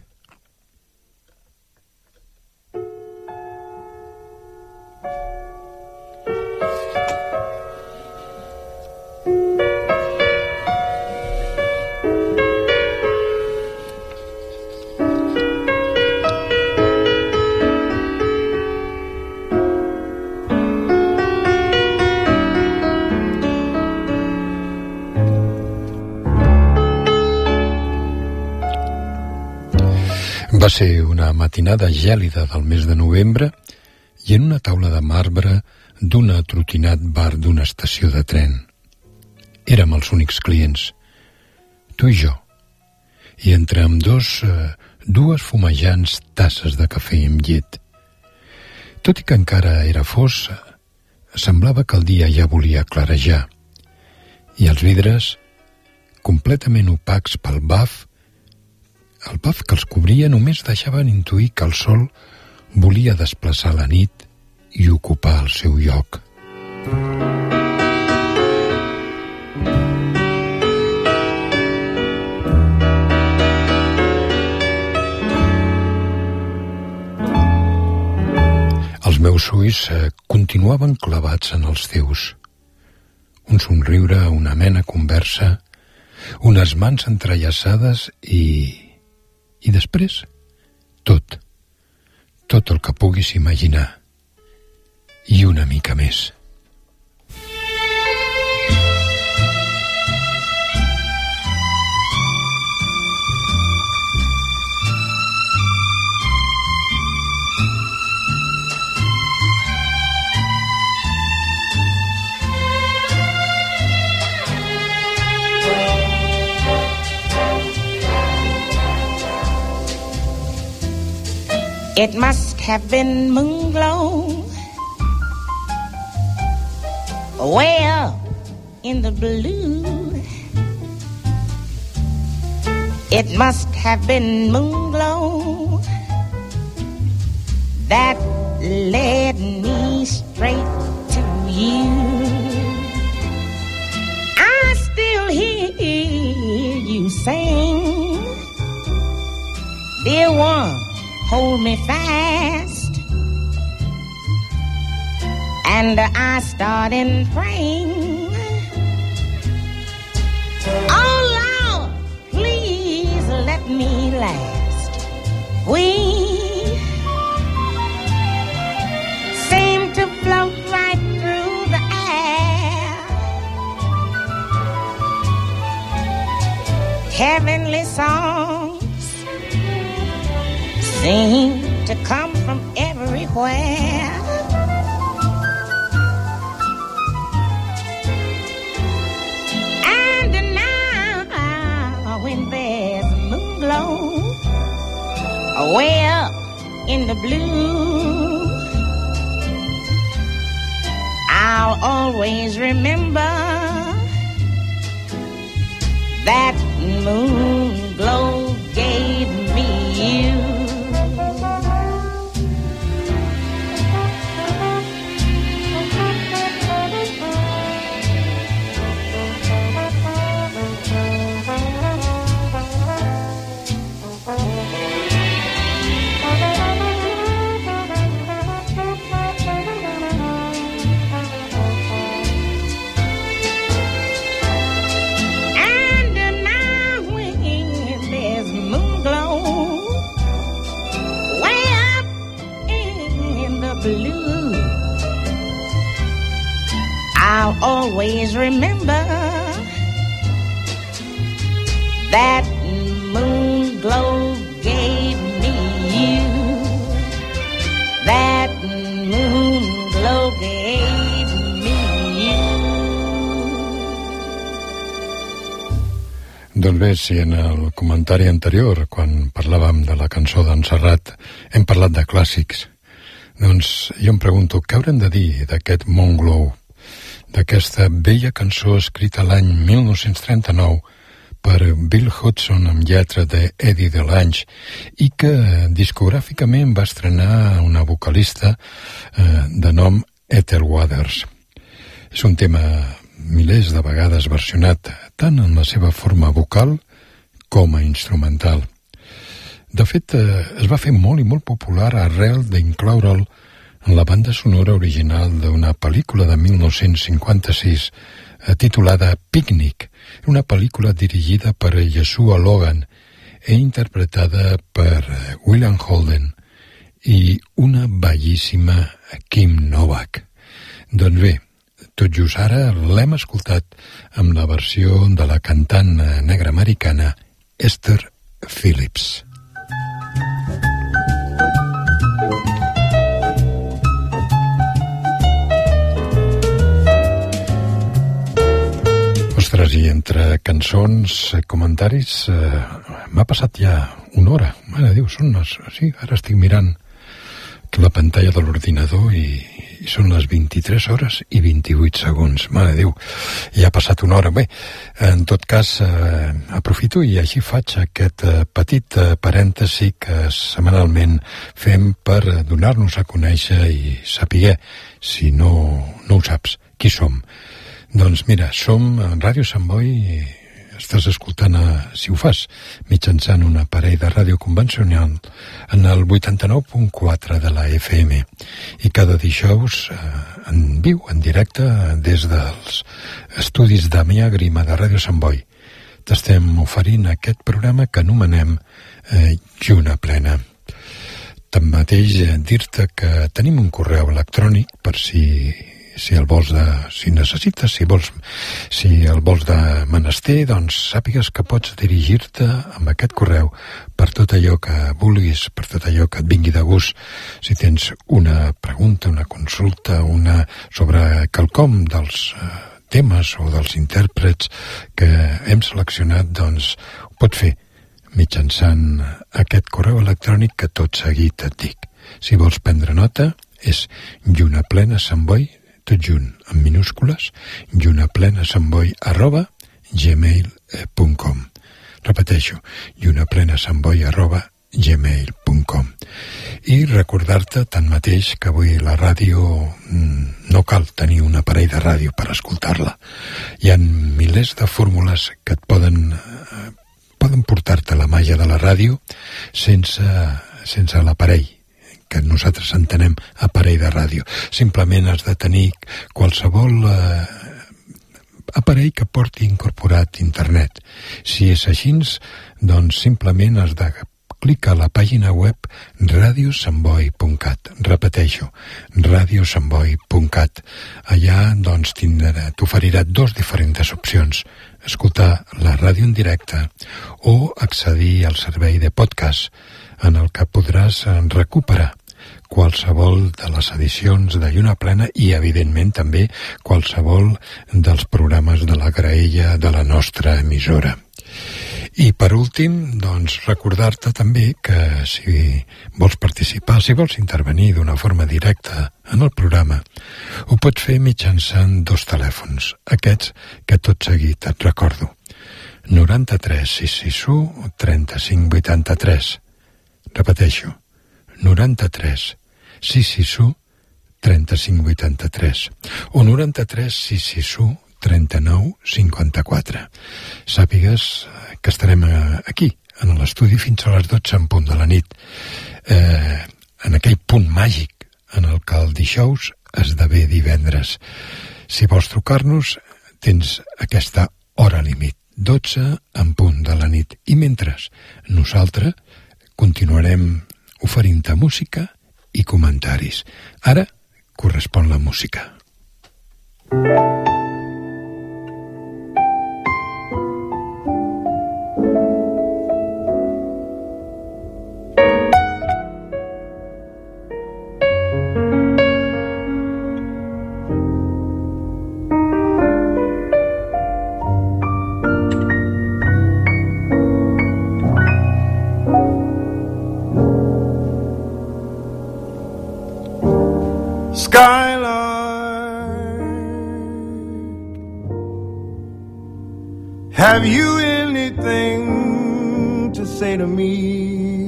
[SPEAKER 3] Va ser una matinada gèlida del mes de novembre i en una taula de marbre d'una atrotinat bar d'una estació de tren. Érem els únics clients, tu i jo, i entre ambdós eh, dues fumejants tasses de cafè amb llet. Tot i que encara era fos, semblava que el dia ja volia clarejar, i els vidres, completament opacs pel baf, el baf que els cobria només deixaven intuir que el sol volia desplaçar la nit i ocupar el seu lloc. Els meus ulls eh, continuaven clavats en els teus. Un somriure, una mena conversa, unes mans entrellaçades i... I després, tot, tot el que puguis imaginar, i una mica més.
[SPEAKER 9] It must have been moon glow way up in the blue. It must have been moon glow that led me straight to you. I still hear you sing, dear one, hold me fast. And I started praying, oh Lord, please let me last. We seem to float right through the air, heavenly songs seem to come from everywhere. And now when there's a moon glow way up in the blue, I'll always remember that moon glow gave me you. Blue, I'll always remember that moon glow gave me you. That moon glow gave me you.
[SPEAKER 3] si en el comentari anterior, quan parlàvem de la cançó d'en Serrat, hem parlat de clàssics, doncs jo em pregunto, què haurem de dir d'aquest Mont Glow, d'aquesta vella cançó escrita l'any mil nou-cents trenta-nou per Bill Hudson amb lletra d'Eddie Delange i que discogràficament va estrenar una vocalista eh, de nom Ethel Waters. És un tema milers de vegades versionat tant en la seva forma vocal com a instrumental. De fet, eh, es va fer molt i molt popular arrel d'incloure'l en la banda sonora original d'una pel·lícula de mil nou-cents cinquanta-sis eh, titulada Picnic, una pel·lícula dirigida per Yeshua Logan i interpretada per William Holden i una bellíssima Kim Novak. Doncs bé, tot just ara l'hem escoltat amb la versió de la cantant negra americana Esther Phillips. Ostres, i entre cançons, comentaris, eh, m'ha passat ja una hora. Mare de Déu, són les... Sí, ara estic mirant la pantalla de l'ordinador i, i són les vint-i-tres hores i vint-i-vuit segons. Mare de Déu, ja ha passat una hora. Bé, en tot cas, eh, aprofito i així faig aquest eh, petit eh, parèntesi que setmanalment fem per donar-nos a conèixer i saber, si no, no ho saps, qui som. Doncs mira, som a Ràdio Sant Boi i estàs escoltant, a, si ho fas, mitjançant un aparell de ràdio convencional en el vuitanta-nou punt quatre de la F M i cada dijous eh, en viu, en directe, des dels estudis de Mia Grima de Ràdio Sant Boi. T'estem oferint aquest programa que anomenem eh, Lluna Plena. Tanmateix, eh, dir-te que tenim un correu electrònic per si... si el vols de... si necessites, si vols si el vols de menester, doncs sàpigues que pots dirigir-te amb aquest correu per tot allò que vulguis, per tot allò que et vingui de gust. Si tens una pregunta, una consulta, una sobre quelcom dels eh, temes o dels intèrprets que hem seleccionat, doncs ho pots fer mitjançant aquest correu electrònic que tot seguit et dic. Si vols prendre nota, és llunaplenasantboi, tot junt, en minúscules, llunaplenasantboi arroba gmail punt com. Repeteixo, llunaplenasantboi arroba gmail punt com. I recordar-te tanmateix que avui la ràdio no cal tenir un aparell de ràdio per escoltar-la. Hi ha milers de fórmules que et poden, eh, poden portar-te la màgia de la ràdio sense, sense l'aparell que nosaltres entenem aparell de ràdio. Simplement has de tenir qualsevol eh, aparell que porti incorporat internet. Si és així, doncs simplement has de clicar a la pàgina web radiosantboi punt cat. Repeteixo, radiosantboi punt cat. Allà doncs t'oferirà dos diferents opcions: escoltar la ràdio en directe o accedir al servei de podcast, en el que podràs recuperar qualsevol de les edicions de Lluna Plena i, evidentment, també qualsevol dels programes de la graella de la nostra emissora. I, per últim, doncs, recordar-te també que si vols participar, si vols intervenir d'una forma directa en el programa, ho pots fer mitjançant dos telèfons, aquests que tot seguit et recordo. noranta-tres sis sis u trenta-cinc vuitanta-tres. Repeteixo, noranta-tres sis sis u trenta-cinc vuitanta-tres o noranta-tres sis sis u trenta-nou cinquanta-quatre. Sàpigues que estarem aquí, en l'estudi, fins a les dotze en punt de la nit, eh, en aquell punt màgic en el que el dijous esdevé divendres. Si vols trucar-nos, tens aquesta hora límit, dotze en punt de la nit. I mentre nosaltres continuarem oferint-te música i comentaris. Ara correspon la música.
[SPEAKER 8] Have you anything to say to me?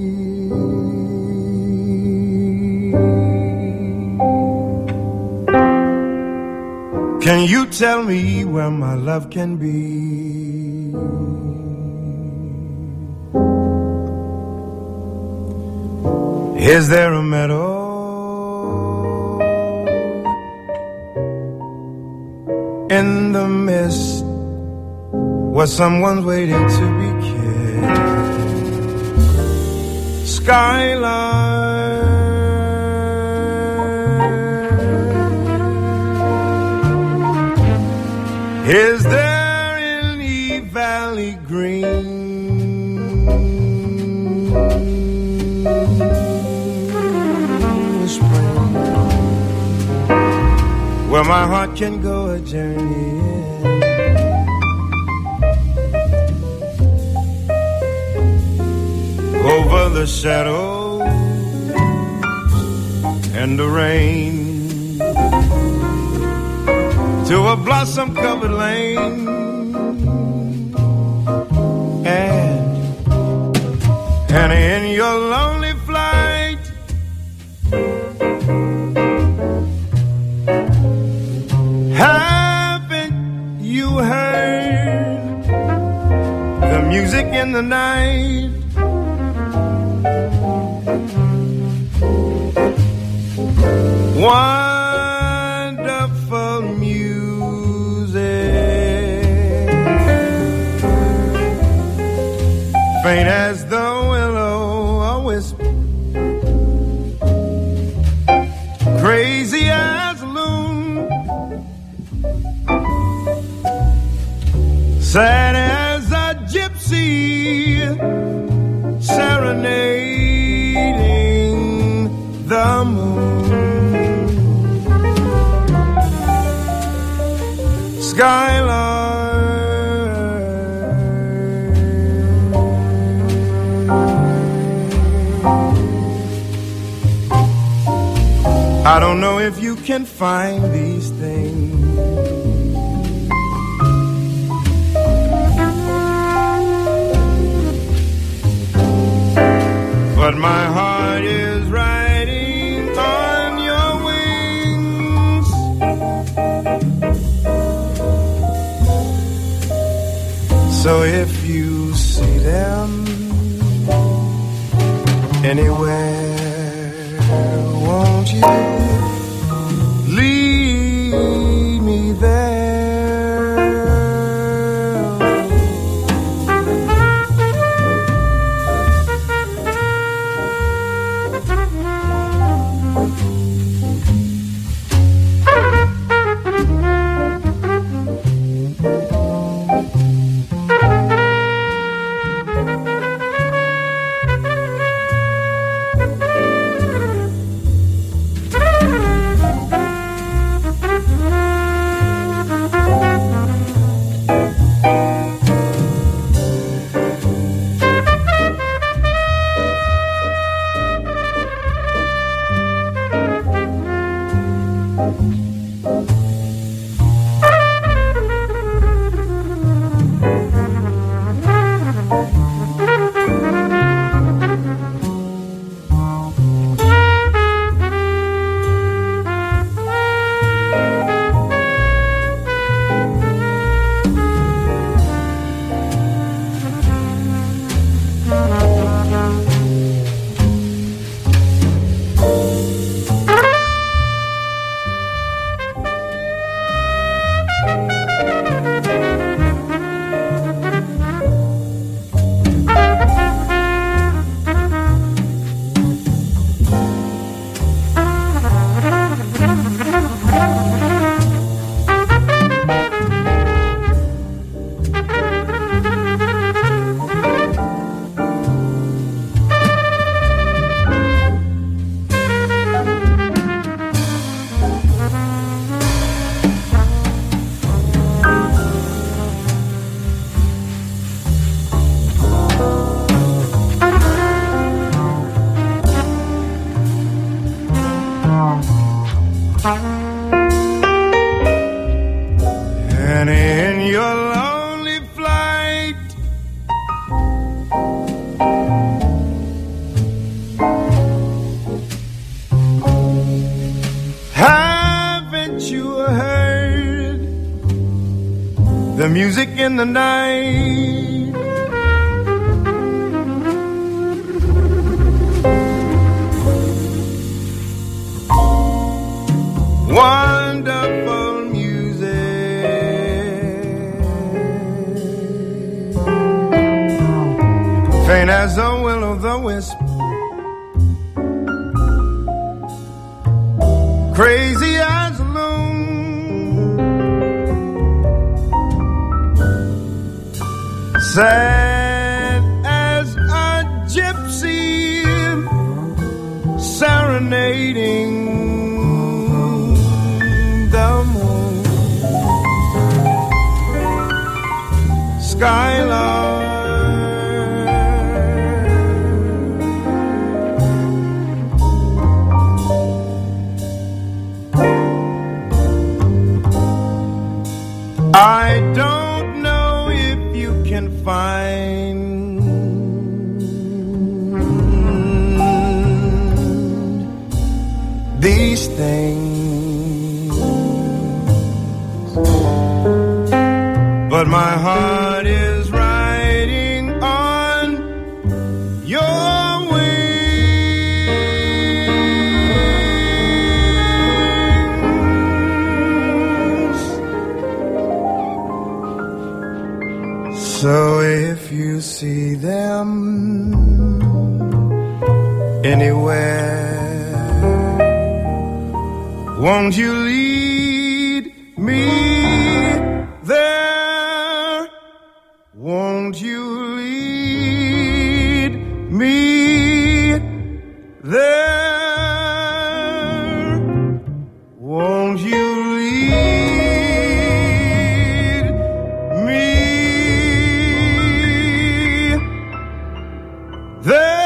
[SPEAKER 8] Can you tell me where my love can be? Is there a meadow in the mist where someone's waiting to be kissed? Skyline, is there any valley green spring where my heart can go a journey in? Over the shadows and the rain to a blossom-covered lane, and and in your lonely flight, haven't you heard the music in the night? Wonderful music, faint as the willow a whisper, crazy as a loon, sad as a gypsy, serenading the moon. Skyline, I don't know if you can find these things, but my heart is riding on your wings. So if you see them anywhere, won't you lead me there? music in the night. Wonderful music, faint as a will-o'-the-wisp, crazy as a loon, sad as a gypsy serenading the moon. Skylark, I don't know if you can find these things, but my heart is riding on your wings. So if you see them anywhere, won't you lead me there? Won't you lead me there? Won't you lead me there?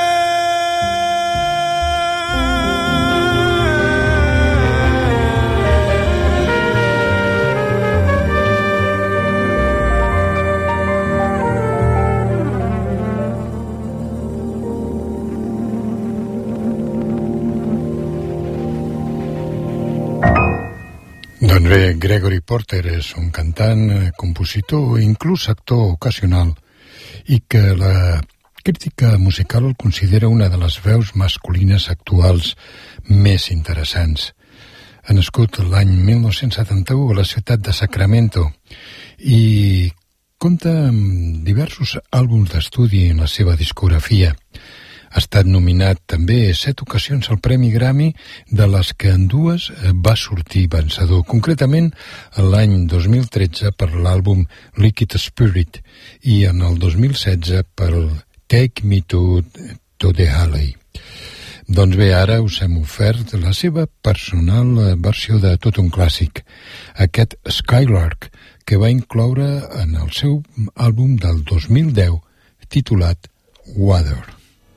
[SPEAKER 3] Doncs bé, Gregory Porter és un cantant, compositor i inclús actor ocasional, i que la crítica musical el considera una de les veus masculines actuals més interessants. Ha nascut l'any mil nou-cents setanta-u a la ciutat de Sacramento i compta amb diversos àlbums d'estudi en la seva discografia. Ha estat nominat també set ocasions al Premi Grammy, de les que en dues va sortir vencedor, concretament l'any dos mil tretze per l'àlbum Liquid Spirit i en el dos mil setze per Take Me to, to the Alley. Doncs bé, ara us hem ofert la seva personal versió de tot un clàssic, aquest Skylark, que va incloure en el seu àlbum del dos mil deu titulat Water.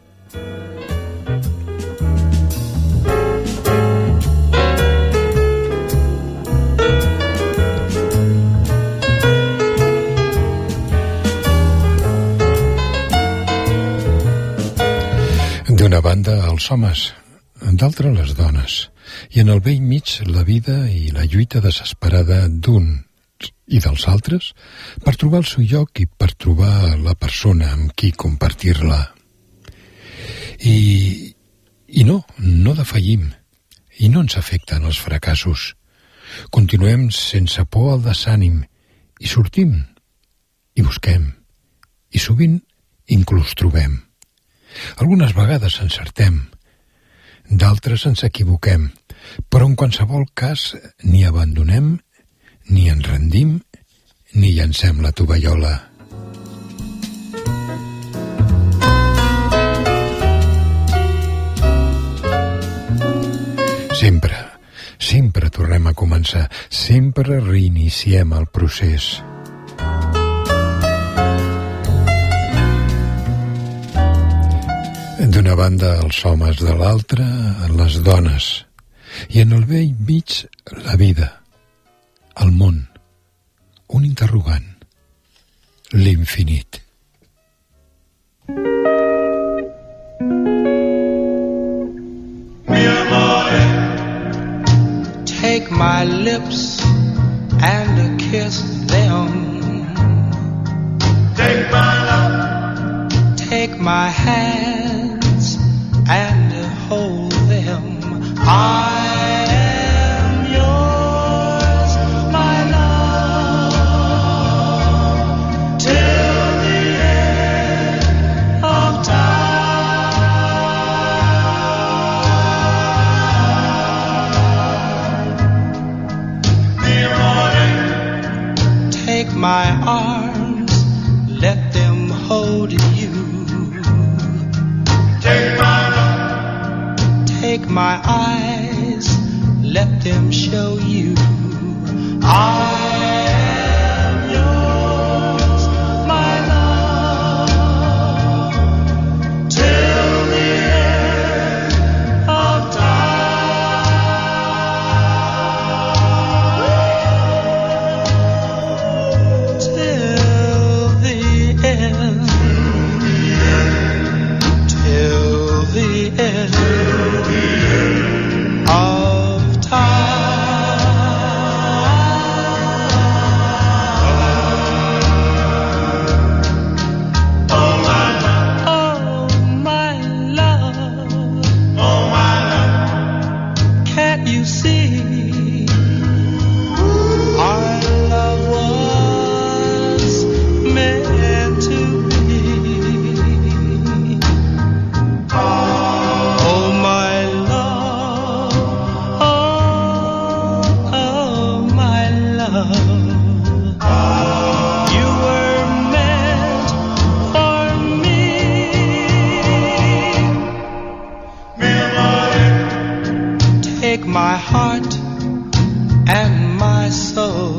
[SPEAKER 3] D'una banda els homes, d'altra les dones, i en el vell mig la vida i la lluita desesperada d'un i dels altres per trobar el seu lloc i per trobar la persona amb qui compartir-la. I, i no, no defallim, i no ens afecten els fracassos. Continuem sense por al desànim, i sortim, i busquem, i sovint inclús trobem. Algunes vegades encertem, d'altres ens equivoquem, però en qualsevol cas ni abandonem, ni ens rendim, ni llancem la tovallola. Sempre, sempre tornem a començar, sempre reiniciem el procés. D'una banda els homes, de l'altra les dones, i en el vell mig la vida, el món, un interrogant, l'infinit.
[SPEAKER 10] Take my lips and kiss them. my eyes, let them show you I am yours, my love, till the end of time, till the end, till the end of time. My heart and my soul,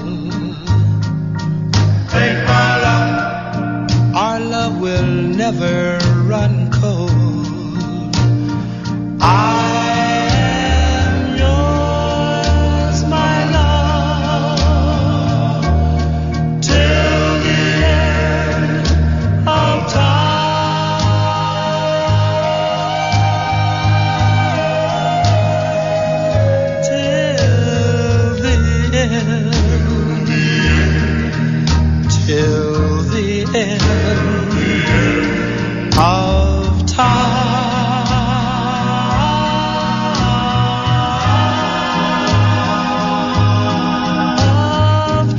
[SPEAKER 10] take my love, our love will never run cold. I am yours, my love, till the end of time. Till the end of time. Of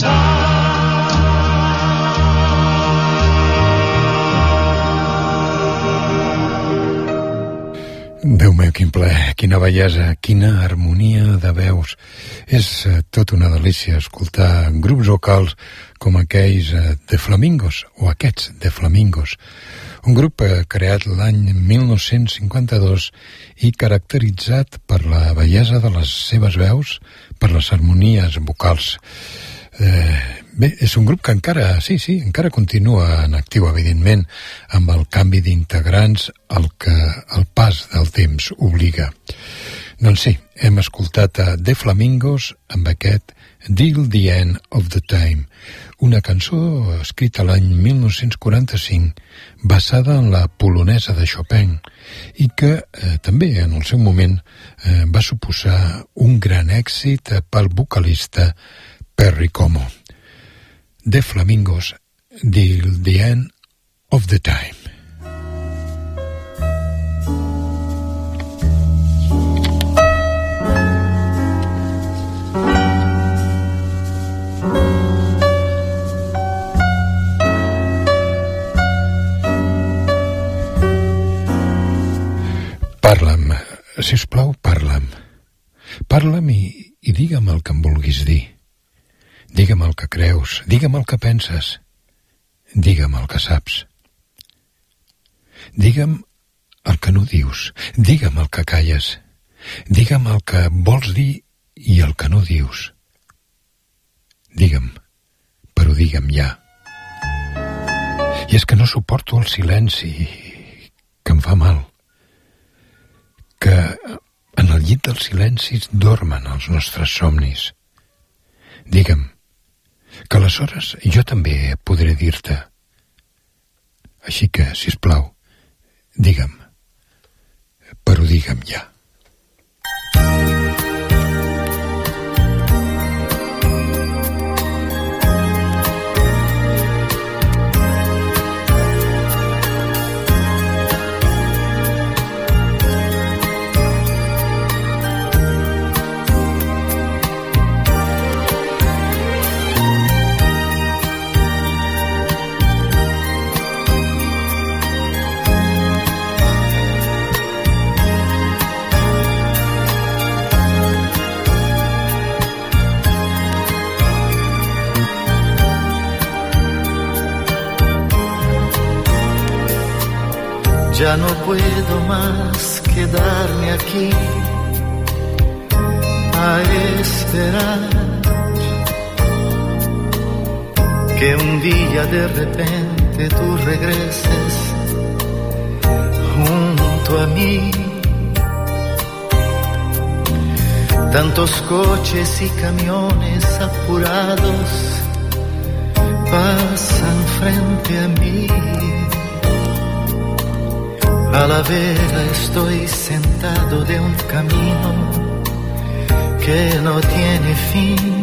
[SPEAKER 3] time. Déu meu, quin plaer, quina bellesa, quina harmonia de veus. És eh, tot una delícia escoltar grups vocals com aquells eh, de Flamingos, o aquests de Flamingos, un grup eh, creat l'any mil nou-cents cinquanta-dos i caracteritzat per la bellesa de les seves veus, per les harmonies vocals. Eh, bé, és un grup que encara, sí, sí, encara continua en actiu, evidentment, amb el canvi d'integrants al que el pas del temps obliga. Doncs sí, hem escoltat a The Flamingos amb aquest Till the End of the Time, una cançó escrita l'any mil nou-cents quaranta-cinc, basada en la polonesa de Chopin, i que eh, també en el seu moment eh, va suposar un gran èxit pel vocalista Perry Como. The Flamingos, Till the End of the Time. Parla'm, sisplau, parla'm. Parla'm i, i digue'm el que em vulguis dir. Digue'm el que creus, digue'm el que penses, digue'm el que saps. Digue'm el que no dius, digue'm el que calles, digue'm el que vols dir i el que no dius. Digue'm, però digue'm ja. I és que no suporto el silenci, que em fa mal. Que en el llit dels silencis dormen els nostres somnis. Digue'm, que aleshores jo també podré dir-te. Així que, sisplau, digue'm, però digue'm ja.
[SPEAKER 11] Ya no puedo más quedarme aquí a esperar que un día de repente tú regreses junto a mí. Tantos coches y camiones apurados pasan frente a mí. A la vera estoy sentado de un camino que no tiene fin.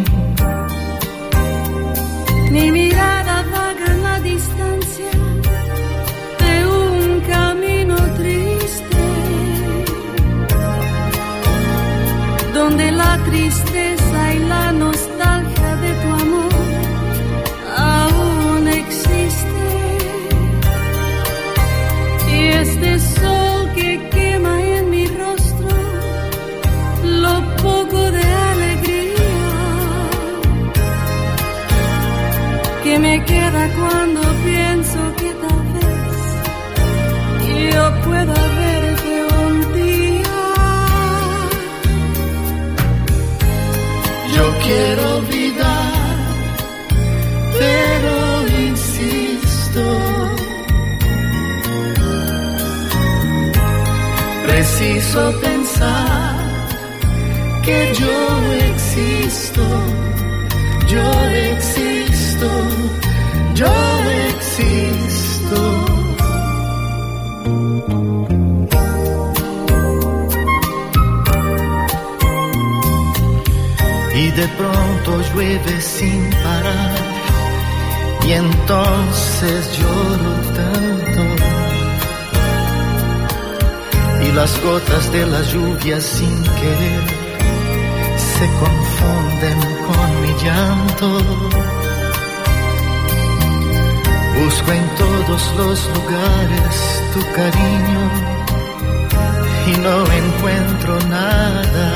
[SPEAKER 7] Mi mirada vaga en la distancia de un camino triste, donde la tristeza y la nostalgia de tu amor aún existe. Y este sol que quema en mi rostro lo poco de alegría que me queda cuando pienso que tal vez yo pueda verte un día.
[SPEAKER 11] Yo quiero olvidar, pero insisto, preciso pensar que yo existo, yo existo, yo existo. Y de pronto llueve sin parar y entonces lloro tanto. Y las gotas de la lluvia sin querer se confunden con mi llanto. Busco en todos los lugares tu cariño y no encuentro nada.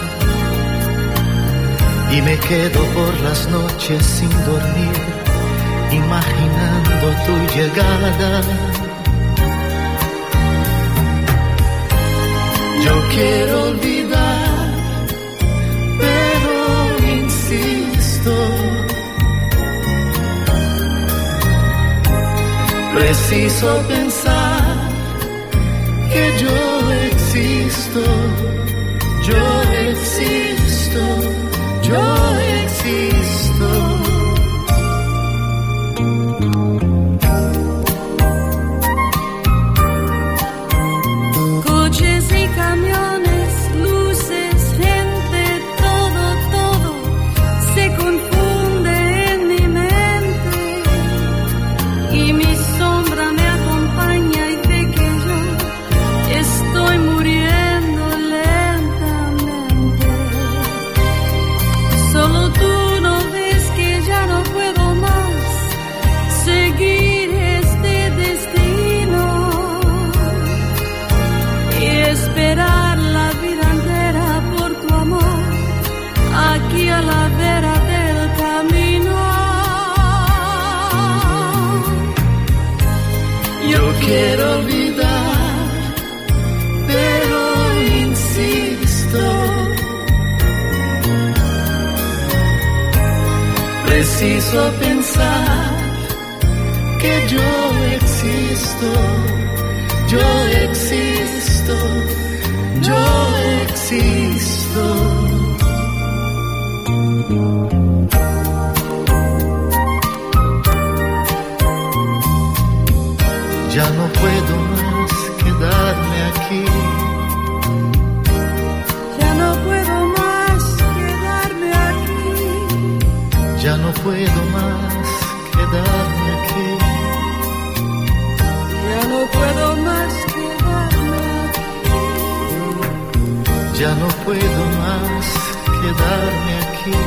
[SPEAKER 11] Y me quedo por las noches sin dormir, imaginando tu llegada. Yo quiero olvidar, pero insisto, preciso pensar que yo existo, yo existo, yo existo.
[SPEAKER 7] Camiones, luces, gente, todo, todo se confunde en mi mente y mi sombra me acompaña y ve que yo estoy muriendo lentamente. Solo tú no ves que ya no puedo más seguir este destino y esperar la vida entera por tu amor aquí a la vera del camino.
[SPEAKER 11] Yo quiero olvidar, pero insisto, preciso pensar que yo existo, yo existo, yo existo. Ya no puedo más quedarme aquí.
[SPEAKER 7] Ya no puedo más quedarme aquí.
[SPEAKER 11] Ya no puedo más quedarme aquí.
[SPEAKER 7] Ya no puedo más quedarme aquí.
[SPEAKER 11] Ya no puedo más quedarme aquí.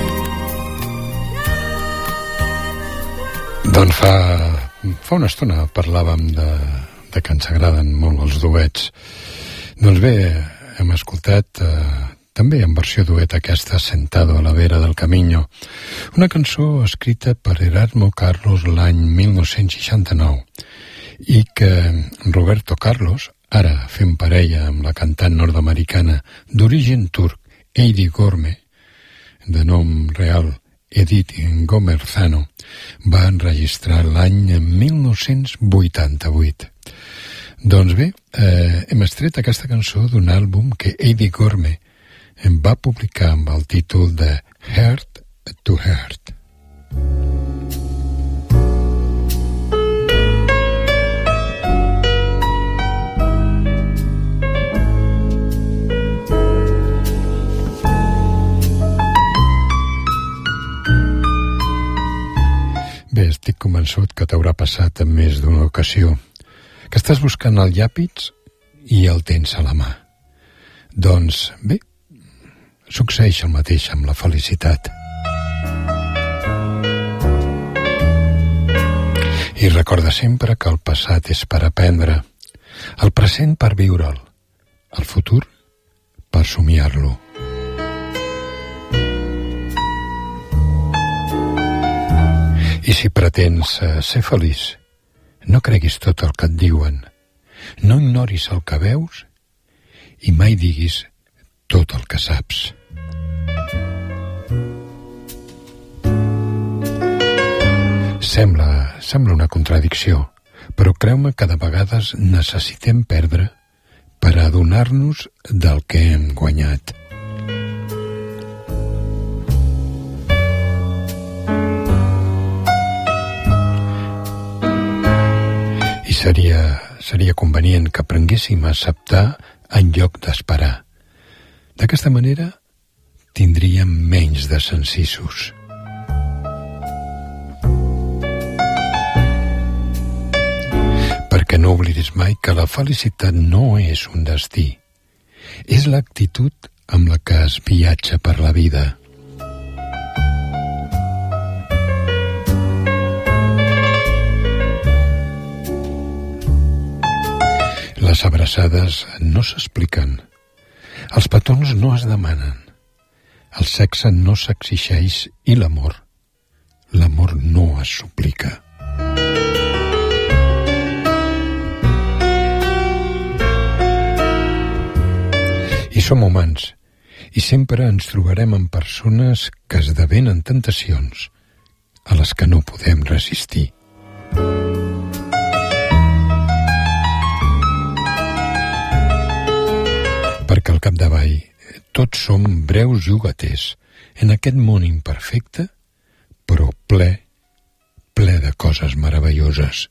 [SPEAKER 3] Doncs fa, fa una estona parlàvem de, de que ens agraden molt els duets. Doncs bé, hem escoltat eh, també en versió duet aquesta Sentado a la vera del camino, una cançó escrita per Erasmo Carlos l'any mil nou-cents seixanta-nou i que Roberto Carlos, ara fent parella amb la cantant nord-americana d'origen turc Heidi Gorme, de nom real Edith Gomerzano, va enregistrar l'any mil nou-cents vuitanta-vuit. Doncs bé, eh, hem estret aquesta cançó d'un àlbum que Heidi Gorme va publicar amb el títol de Heart to Heart. Bé, estic convençut que t'haurà passat en més d'una ocasió, que estàs buscant el llapis i el tens a la mà. Doncs, bé, succeeix el mateix amb la felicitat. I recorda sempre que el passat és per aprendre, el present per viure'l, el futur per somiar-lo. I si pretens ser feliç, no creguis tot el que et diuen, no ignoris el que veus i mai diguis tot el que saps. Sembla, sembla una contradicció, però creu-me que de vegades necessitem perdre per adonar-nos del que hem guanyat. I seria, seria convenient que aprenguéssim a acceptar en lloc d'esperar. D'aquesta manera tindríem menys desencís. Perquè no oblidis mai que la felicitat no és un destí. És l'actitud amb la que es viatja per la vida. Les abraçades no s'expliquen. Els petons no es demanen. El sexe no s'exigeix i l'amor, l'amor no es suplica. I som humans, i sempre ens trobarem amb persones que esdevenen tentacions a les que no podem resistir. Perquè al capdavall tots som breus jugaters en aquest món imperfecte, però ple, ple de coses meravelloses.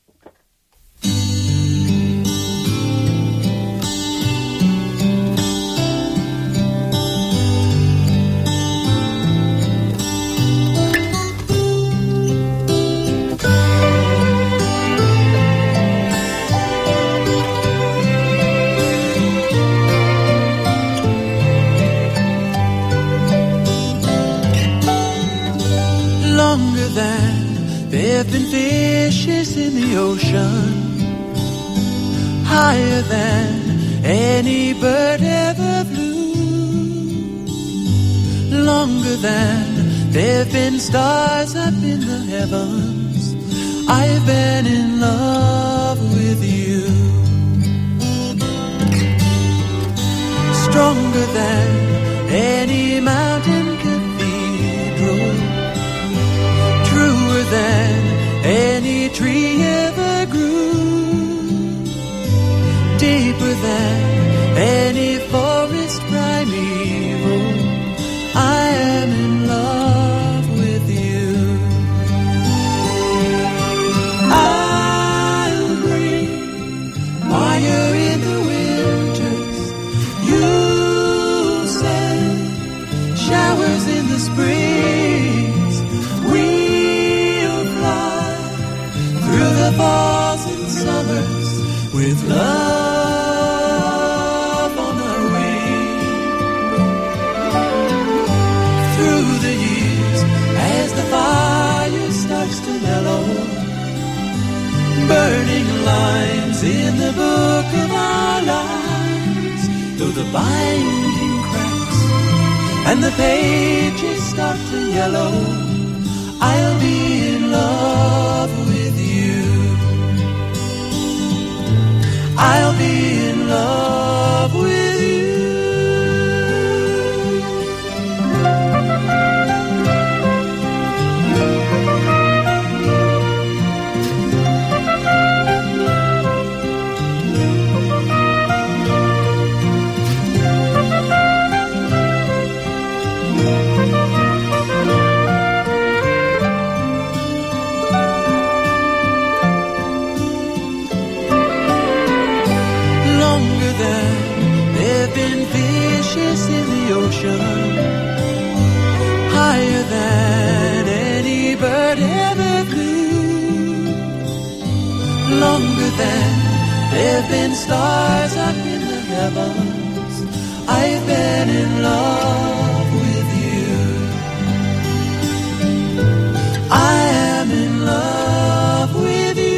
[SPEAKER 12] There've been fishes in the ocean, higher than any bird ever flew, longer than there've been stars up in the heavens. I've been in love with you, stronger than any mountain cathedral, truer than any tree ever grew, deeper than any forest primeval. I am in love with you. I'll bring fire in the winters, you'll send showers in the springs. We'll fly through the falls and summers with love on our wings. Through the years, as the fire starts to mellow, burning lines in the book of our lives, though the binding cracks and the pages start to yellow, I'll be in love with you. I'll be in love with you. Higher than any bird ever flew, longer than there've been stars up in the heavens. I've been in love with you. I am in love with you.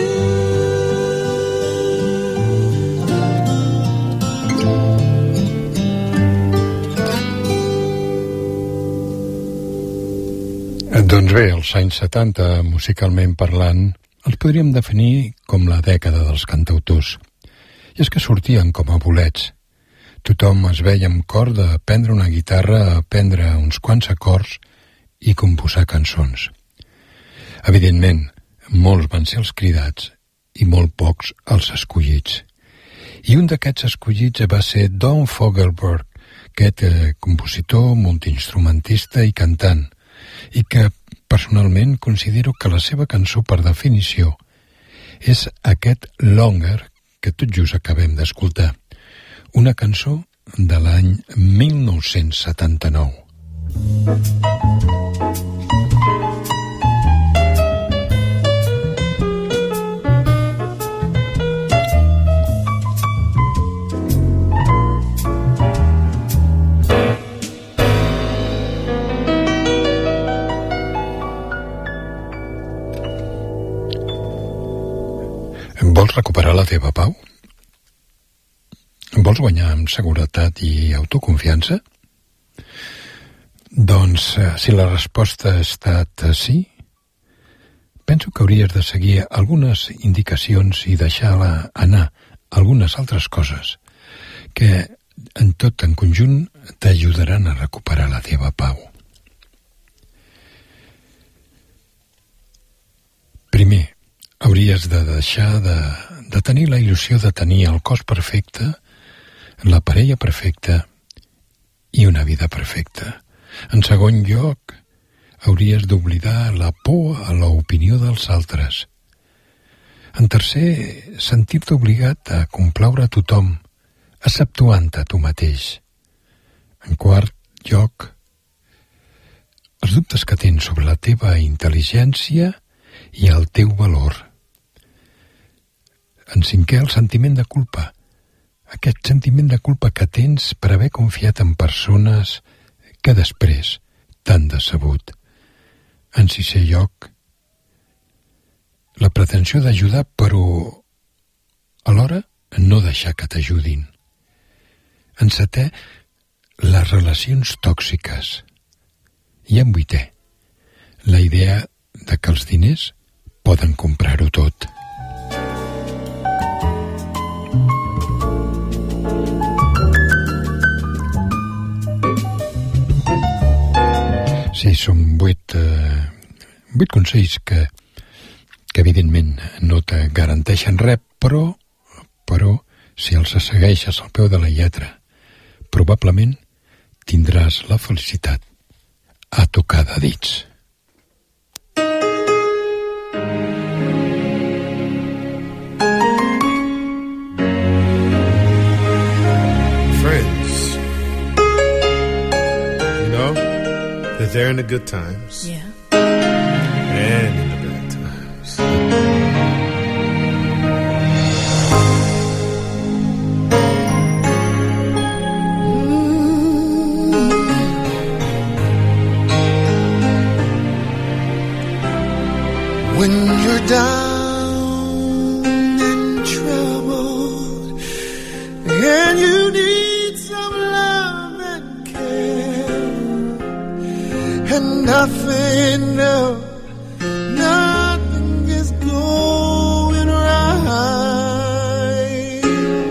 [SPEAKER 3] Doncs bé, els anys setanta, musicalment parlant, els podríem definir com la dècada dels cantautors. I és que sortien com a bolets. Tothom es veia amb cor de prendre una guitarra, aprendre uns quants acords i composar cançons. Evidentment, molts van ser els cridats i molt pocs els escollits. I un d'aquests escollits va ser Don Fogelberg, aquest eh, compositor, multiinstrumentista i cantant, i que personalment considero que la seva cançó per definició és aquest Longer que tot just acabem d'escoltar, una cançó de l'any mil nou-cents setanta-nou. Vols recuperar la teva pau? Vols guanyar amb seguretat i autoconfiança? Doncs, si la resposta ha estat sí, penso que hauries de seguir algunes indicacions i deixar anar algunes altres coses que, en tot en conjunt, t'ajudaran a recuperar la teva pau. Primer, hauries de deixar de, de tenir la il·lusió de tenir el cos perfecte, la parella perfecta i una vida perfecta. En segon lloc, hauries d'oblidar la por a l'opinió dels altres. En tercer, sentir-te obligat a complaure a tothom, exceptuant-te a tu mateix. En quart lloc, els dubtes que tens sobre la teva intel·ligència i el teu valor. En cinquè, el sentiment de culpa. Aquest sentiment de culpa que tens per haver confiat en persones que després t'han decebut. En sisè lloc, la pretensió d'ajudar, però alhora no deixar que t'ajudin. En setè, les relacions tòxiques. I en vuitè, la idea de que els diners poden comprar-ho tot. Sí, són vuit, eh, vuit consells que, que evidentment no te garanteixen res, però, però si els segueixes al peu de la lletra, probablement tindràs la felicitat a tocar de dits.
[SPEAKER 13] Friends, you know, they're there in the good times.
[SPEAKER 14] Yeah.
[SPEAKER 13] And in the bad times.
[SPEAKER 5] When you're down and troubled and you need some love and care and nothing, no, nothing is going right,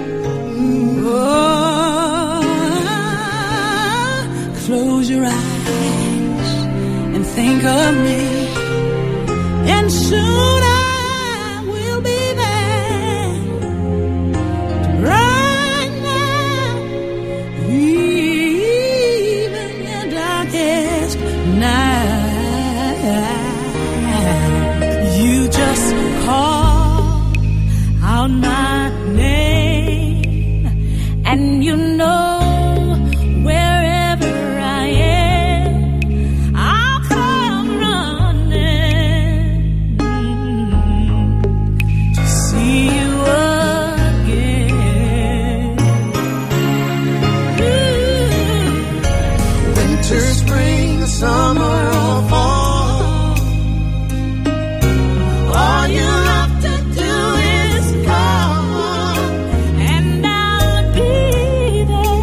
[SPEAKER 6] think of me, and soon I will be there right now, even the darkest night. You just call out my name, and you know
[SPEAKER 12] summer or fall, all you have to do is call, and I'll be there.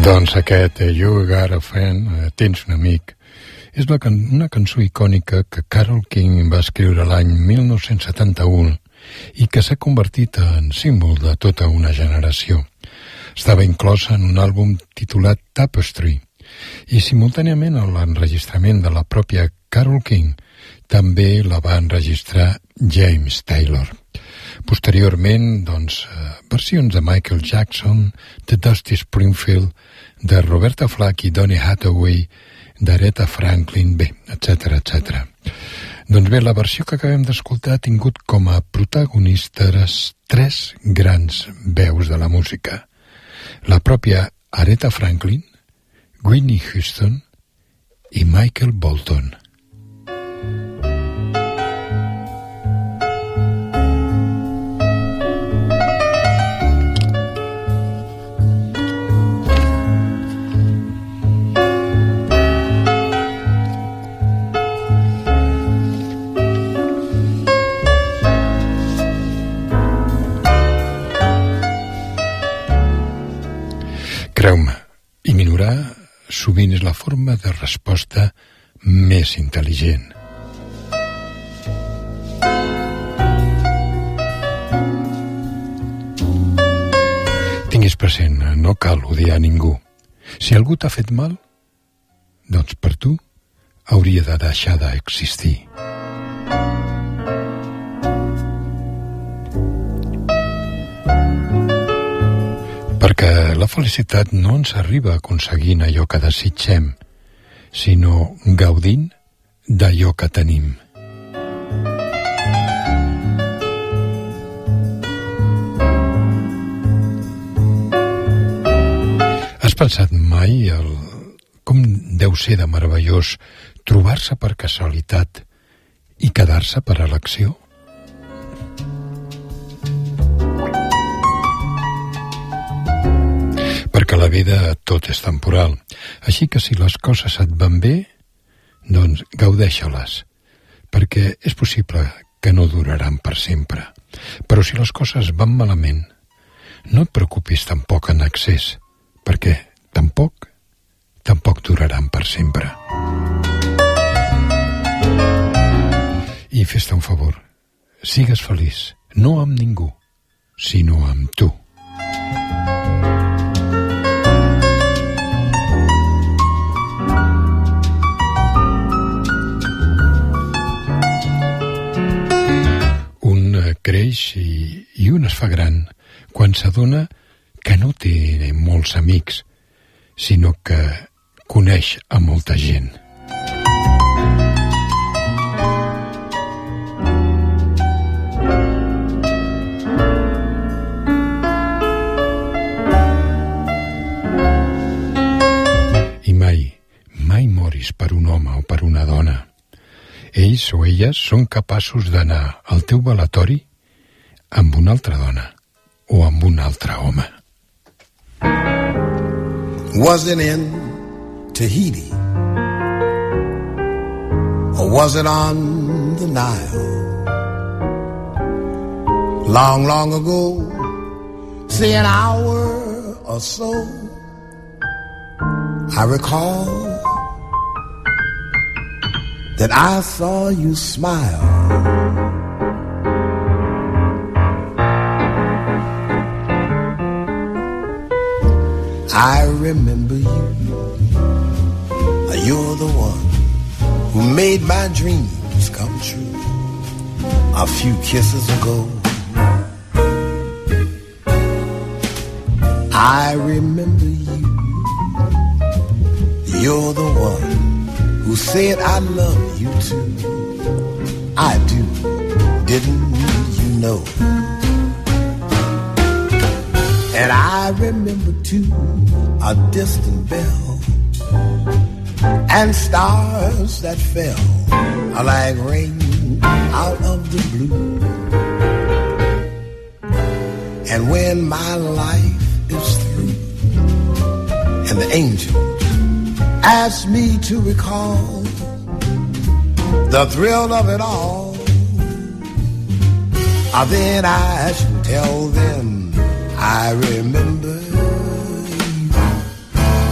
[SPEAKER 3] Doncs aquest eh, You Got a Friend, eh, Tens un amic, és la can una cançó icònica que Carole King va escriure l'any mil nou-cents setanta-u i que s'ha convertit en símbol de tota una generació. Estava inclosa en un àlbum titulat Tapestry i simultàniament a l'enregistrament de la pròpia Carole King també la va enregistrar James Taylor. Posteriorment, doncs, versions de Michael Jackson, de Dusty Springfield, de Roberta Flack i Donny Hathaway, d'Aretha Franklin, bé, etcètera, etcètera. Doncs bé, la versió que acabem d'escoltar ha tingut com a protagonistes tres grans veus de la música. La pròpia Aretha Franklin, Whitney Houston i Michael Bolton. Creu-me, ignorar sovint és la forma de resposta més intel·ligent. Tinguis present, no cal odiar ningú. Si algú t'ha fet mal, doncs per tu hauria de deixar d'existir. Perquè la felicitat no ens arriba aconseguint allò que desitgem, sinó gaudint d'allò que tenim. Has pensat mai el... com deu ser de meravellós trobar-se per casualitat i quedar-se per elecció? Perquè la vida tot és temporal. Així que si les coses et van bé, doncs gaudeix-les, perquè és possible que no duraran per sempre. Però si les coses van malament, no et preocupis tampoc en excés, perquè tampoc, tampoc duraran per sempre. I fes-te un favor, sigues feliç, no amb ningú, sinó amb tu. Creix i, i un es fa gran quan s'adona que no té molts amics, sinó que coneix a molta gent. I mai, mai moris per un home o per una dona. Ells o elles són capaços d'anar al teu velatori amb una altra dona o amb un altre home.
[SPEAKER 5] Was it in Tahiti? Or was it on the Nile? Long, long ago, say an hour or so, I recall that I saw you smile. I remember you. You're the one who made my dreams come true a few kisses ago. I remember you. You're the one who said I love you too. I do, didn't you know? And I remember too a distant bell and stars that fell like rain out of the blue. And when my life is through and the angels ask me to recall the thrill of it all, then I shall tell them I remember you.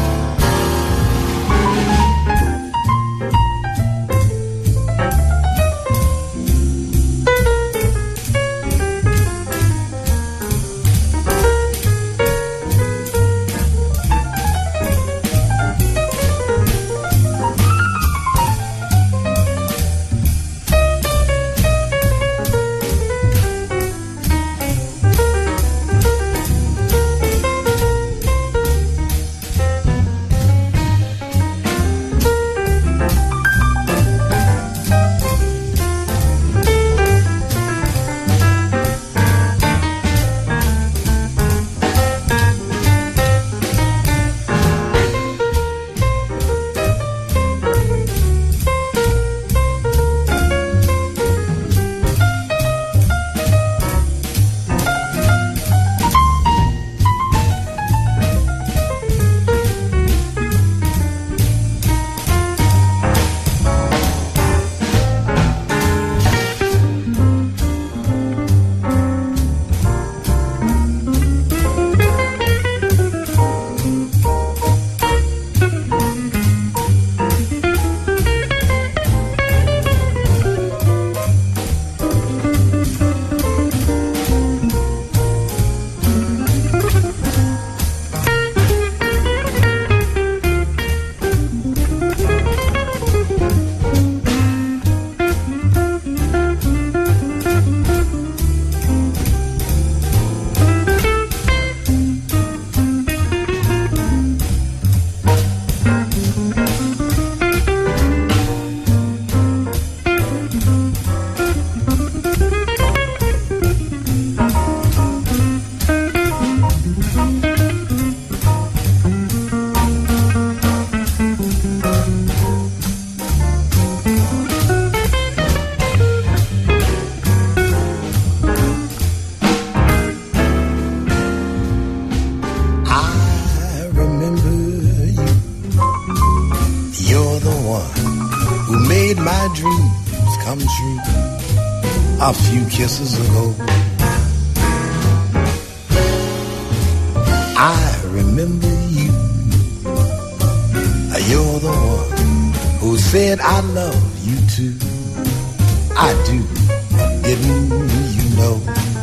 [SPEAKER 5] my dreams come true a few kisses ago. I remember you. You're the one who said I love you too. I do, didn't you know?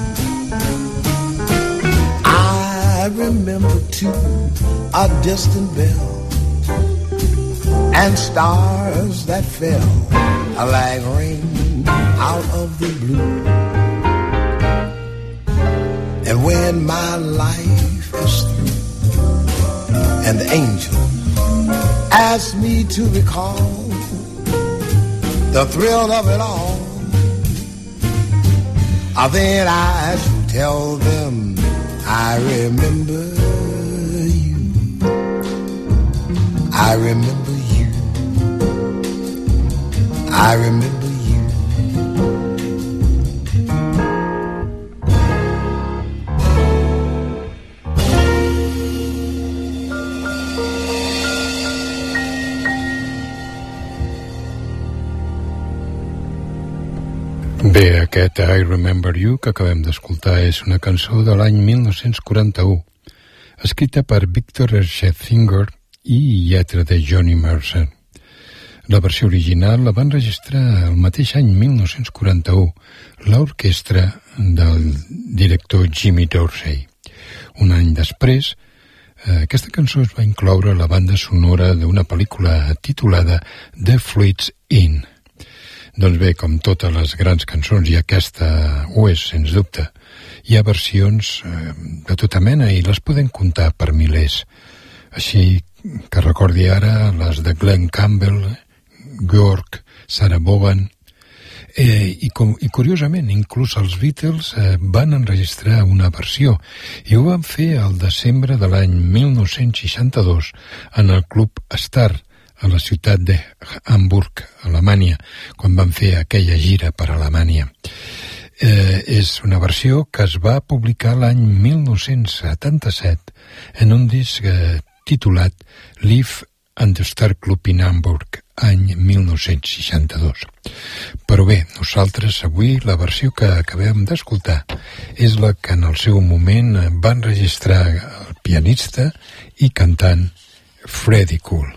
[SPEAKER 5] I remember too a distant bell and stars that fell like rain out of the blue. And when my life is through and the angel asked me to recall the thrill of it all, then I should tell them I remember you. I remember you. I remember you.
[SPEAKER 3] Bé, aquest I Remember You que acabem d'escoltar és una cançó de l'any mil nou-cents quaranta-u, escrita per Victor Scherzinger i lletra de Johnny Mercer. La versió original la van registrar el mateix any mil nou-cents quaranta-u l'orquestra del director Jimmy Dorsey. Un any després, aquesta cançó es va incloure a la banda sonora d'una pel·lícula titulada The Fleet's Inn. Doncs bé, com totes les grans cançons, i aquesta ho és, sens dubte, hi ha versions eh, de tota mena i les podem comptar per milers. Així que recordi ara les de Glenn Campbell, Bjork, Sarah Vaughan, eh, i, com, i curiosament, inclús els Beatles eh, van enregistrar una versió i ho van fer al desembre de l'any mil nou-cents seixanta-dos en el Club Star, a la ciutat de Hamburg, Alemanya, quan van fer aquella gira per Alemanya. Eh, és una versió que es va publicar l'any mil nou-cents setanta-set en un disc eh, titulat Live and the Star Club in Hamburg, any mil nou-cents seixanta-dos. Però bé, nosaltres avui la versió que acabem d'escoltar és la que en el seu moment van registrar el pianista i cantant Freddie Cool.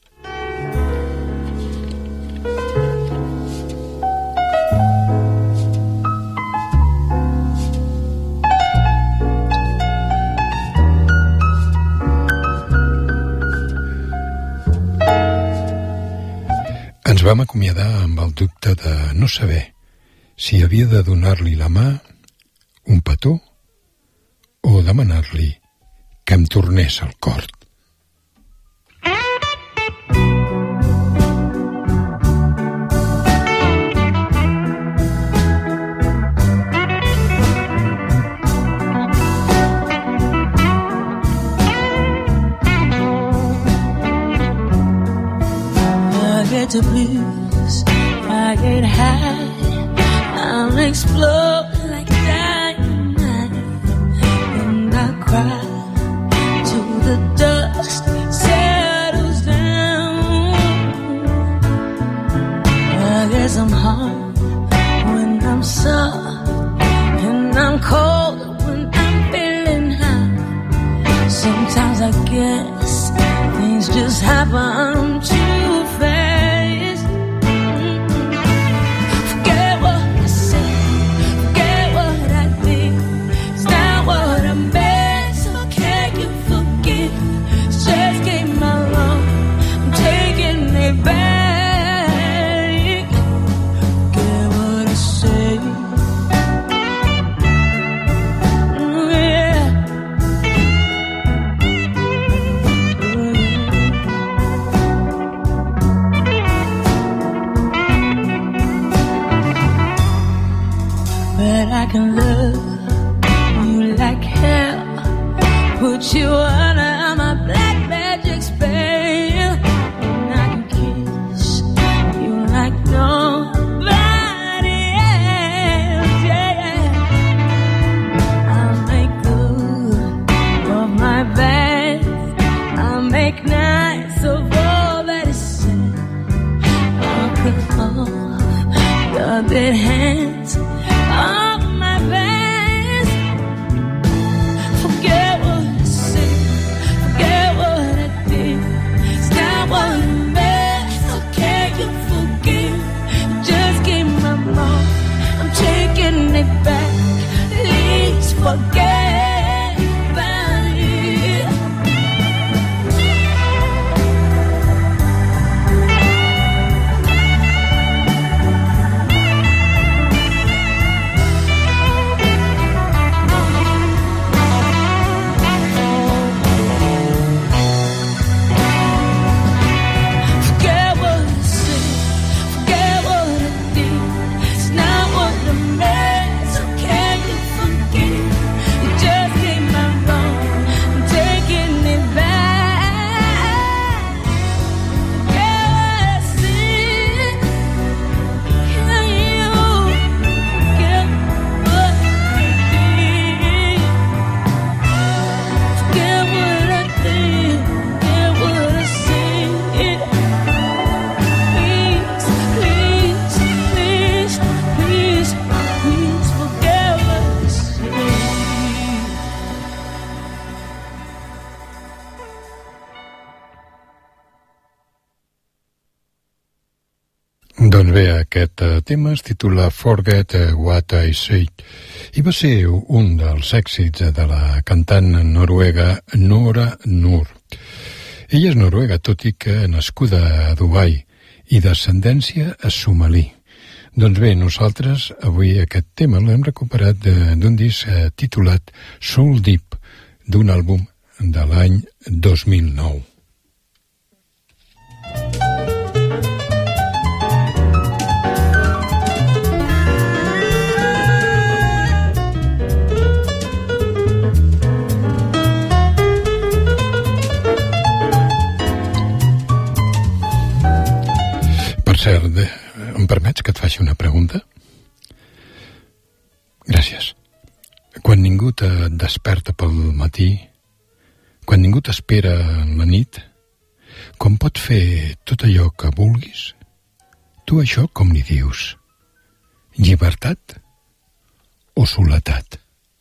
[SPEAKER 3] Ens vam acomiadar amb el dubte de no saber si havia de donar-li la mà, un petó, o demanar-li que em tornés el cor.
[SPEAKER 7] To blues, I get high, I'll explode like dynamite, and I cry till the dust settles down. I guess I'm hard when I'm soft, and I'm cold when I'm feeling high. Sometimes I guess things just happen too fast.
[SPEAKER 14] I can love you like hell, put you under my black magic spell, and I can kiss you like nobody else, yeah. I'll make good of my bad, I'll make nice of all that is said, oh, 'cause all
[SPEAKER 3] Doncs bé, aquest tema es titula Forget What I Said i va ser un dels èxits de la cantant noruega Nora Nur. Ella és noruega, tot i que nascuda a Dubai i d'ascendència somalí. Doncs bé, nosaltres avui aquest tema l'hem recuperat d'un disc titulat Soul Deep, d'un àlbum de l'any dos mil nou. Per cert, em permets que et faci una pregunta? Gràcies. Quan ningú te desperta pel matí, quan ningú t'espera en la nit, com pot fer tot allò que vulguis, tu això com li dius? Llibertat o soledat?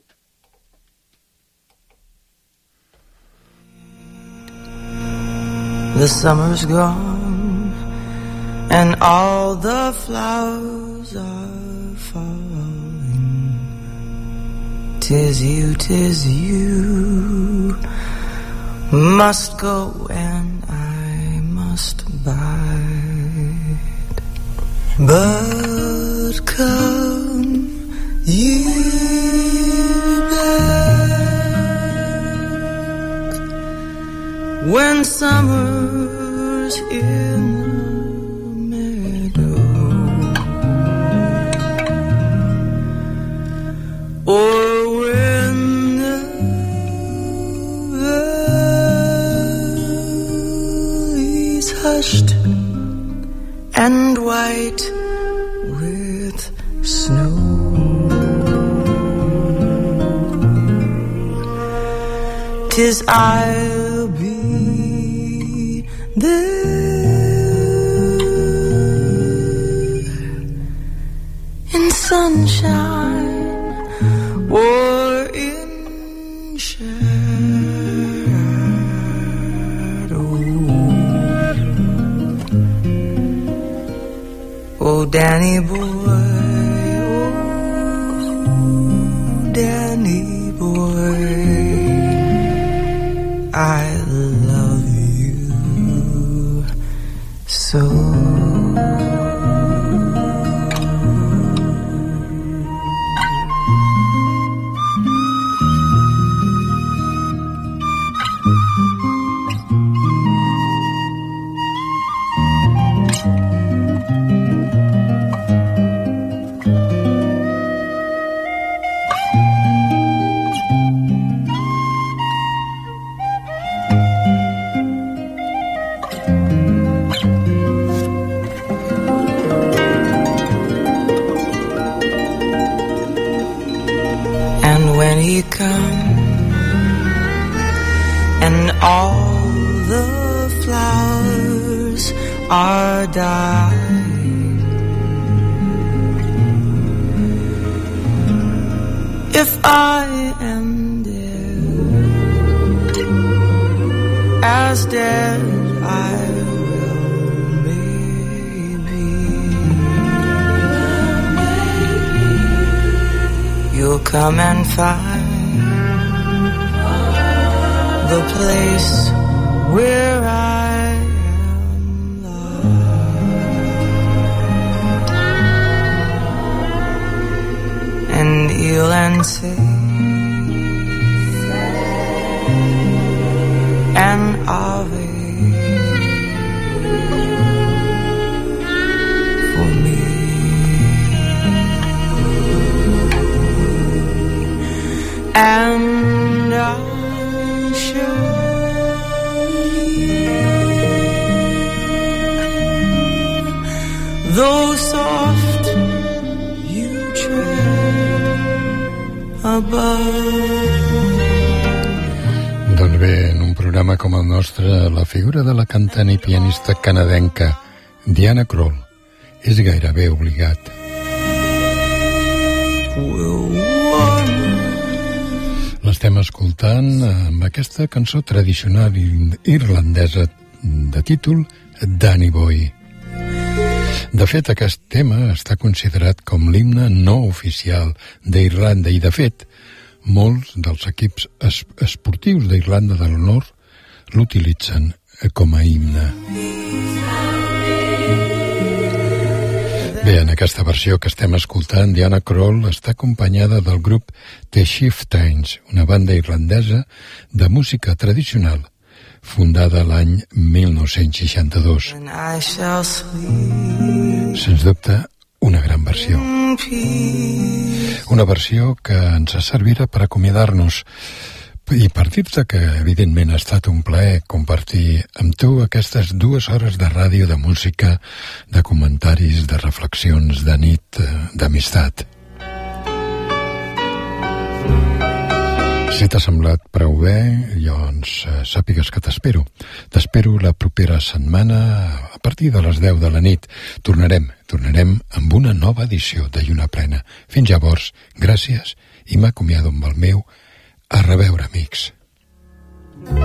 [SPEAKER 11] The summer's gone and all the flowers are falling. 'Tis you, 'tis you must go and I must bide. But come you back when summer's in or when the valley's hushed and white with snow. Tis I'll be there in sunshine or in shadow. Oh, Danny boy, oh, Danny boy, I love you so. He come and all the flowers are dyed. If I am dead, as dead I will maybe. You'll come and find the place where I am loved, and you'll answer an ave for me, and I though soft you tread above.
[SPEAKER 3] Doncs bé, en un programa com el nostre, la figura de la cantant i pianista canadenca Diana Krall és gairebé obligat. L'estem escoltant amb aquesta cançó tradicional irlandesa de títol Danny Boy. De fet, aquest tema està considerat com l'himne no oficial d'Irlanda i, de fet, molts dels equips es esportius d'Irlanda del Nord l'utilitzen com a himne. Bé, en aquesta versió que estem escoltant, Diana Krall està acompanyada del grup The Chieftains, una banda irlandesa de música tradicional, fundada l'any mil nou-cents seixanta-dos. Sens dubte, una gran versió. Una versió que ens servirà per acomiadar-nos. I per dir-te que, evidentment, ha estat un plaer compartir amb tu aquestes dues hores de ràdio, de música, de comentaris, de reflexions, de nit, d'amistat. Si t'ha semblat prou bé, doncs sàpigues que t'espero. T'espero la propera setmana a partir de les deu de la nit. Tornarem, tornarem amb una nova edició de Lluna Plena. Fins llavors, gràcies i m'acomiado amb el meu a reveure, amics.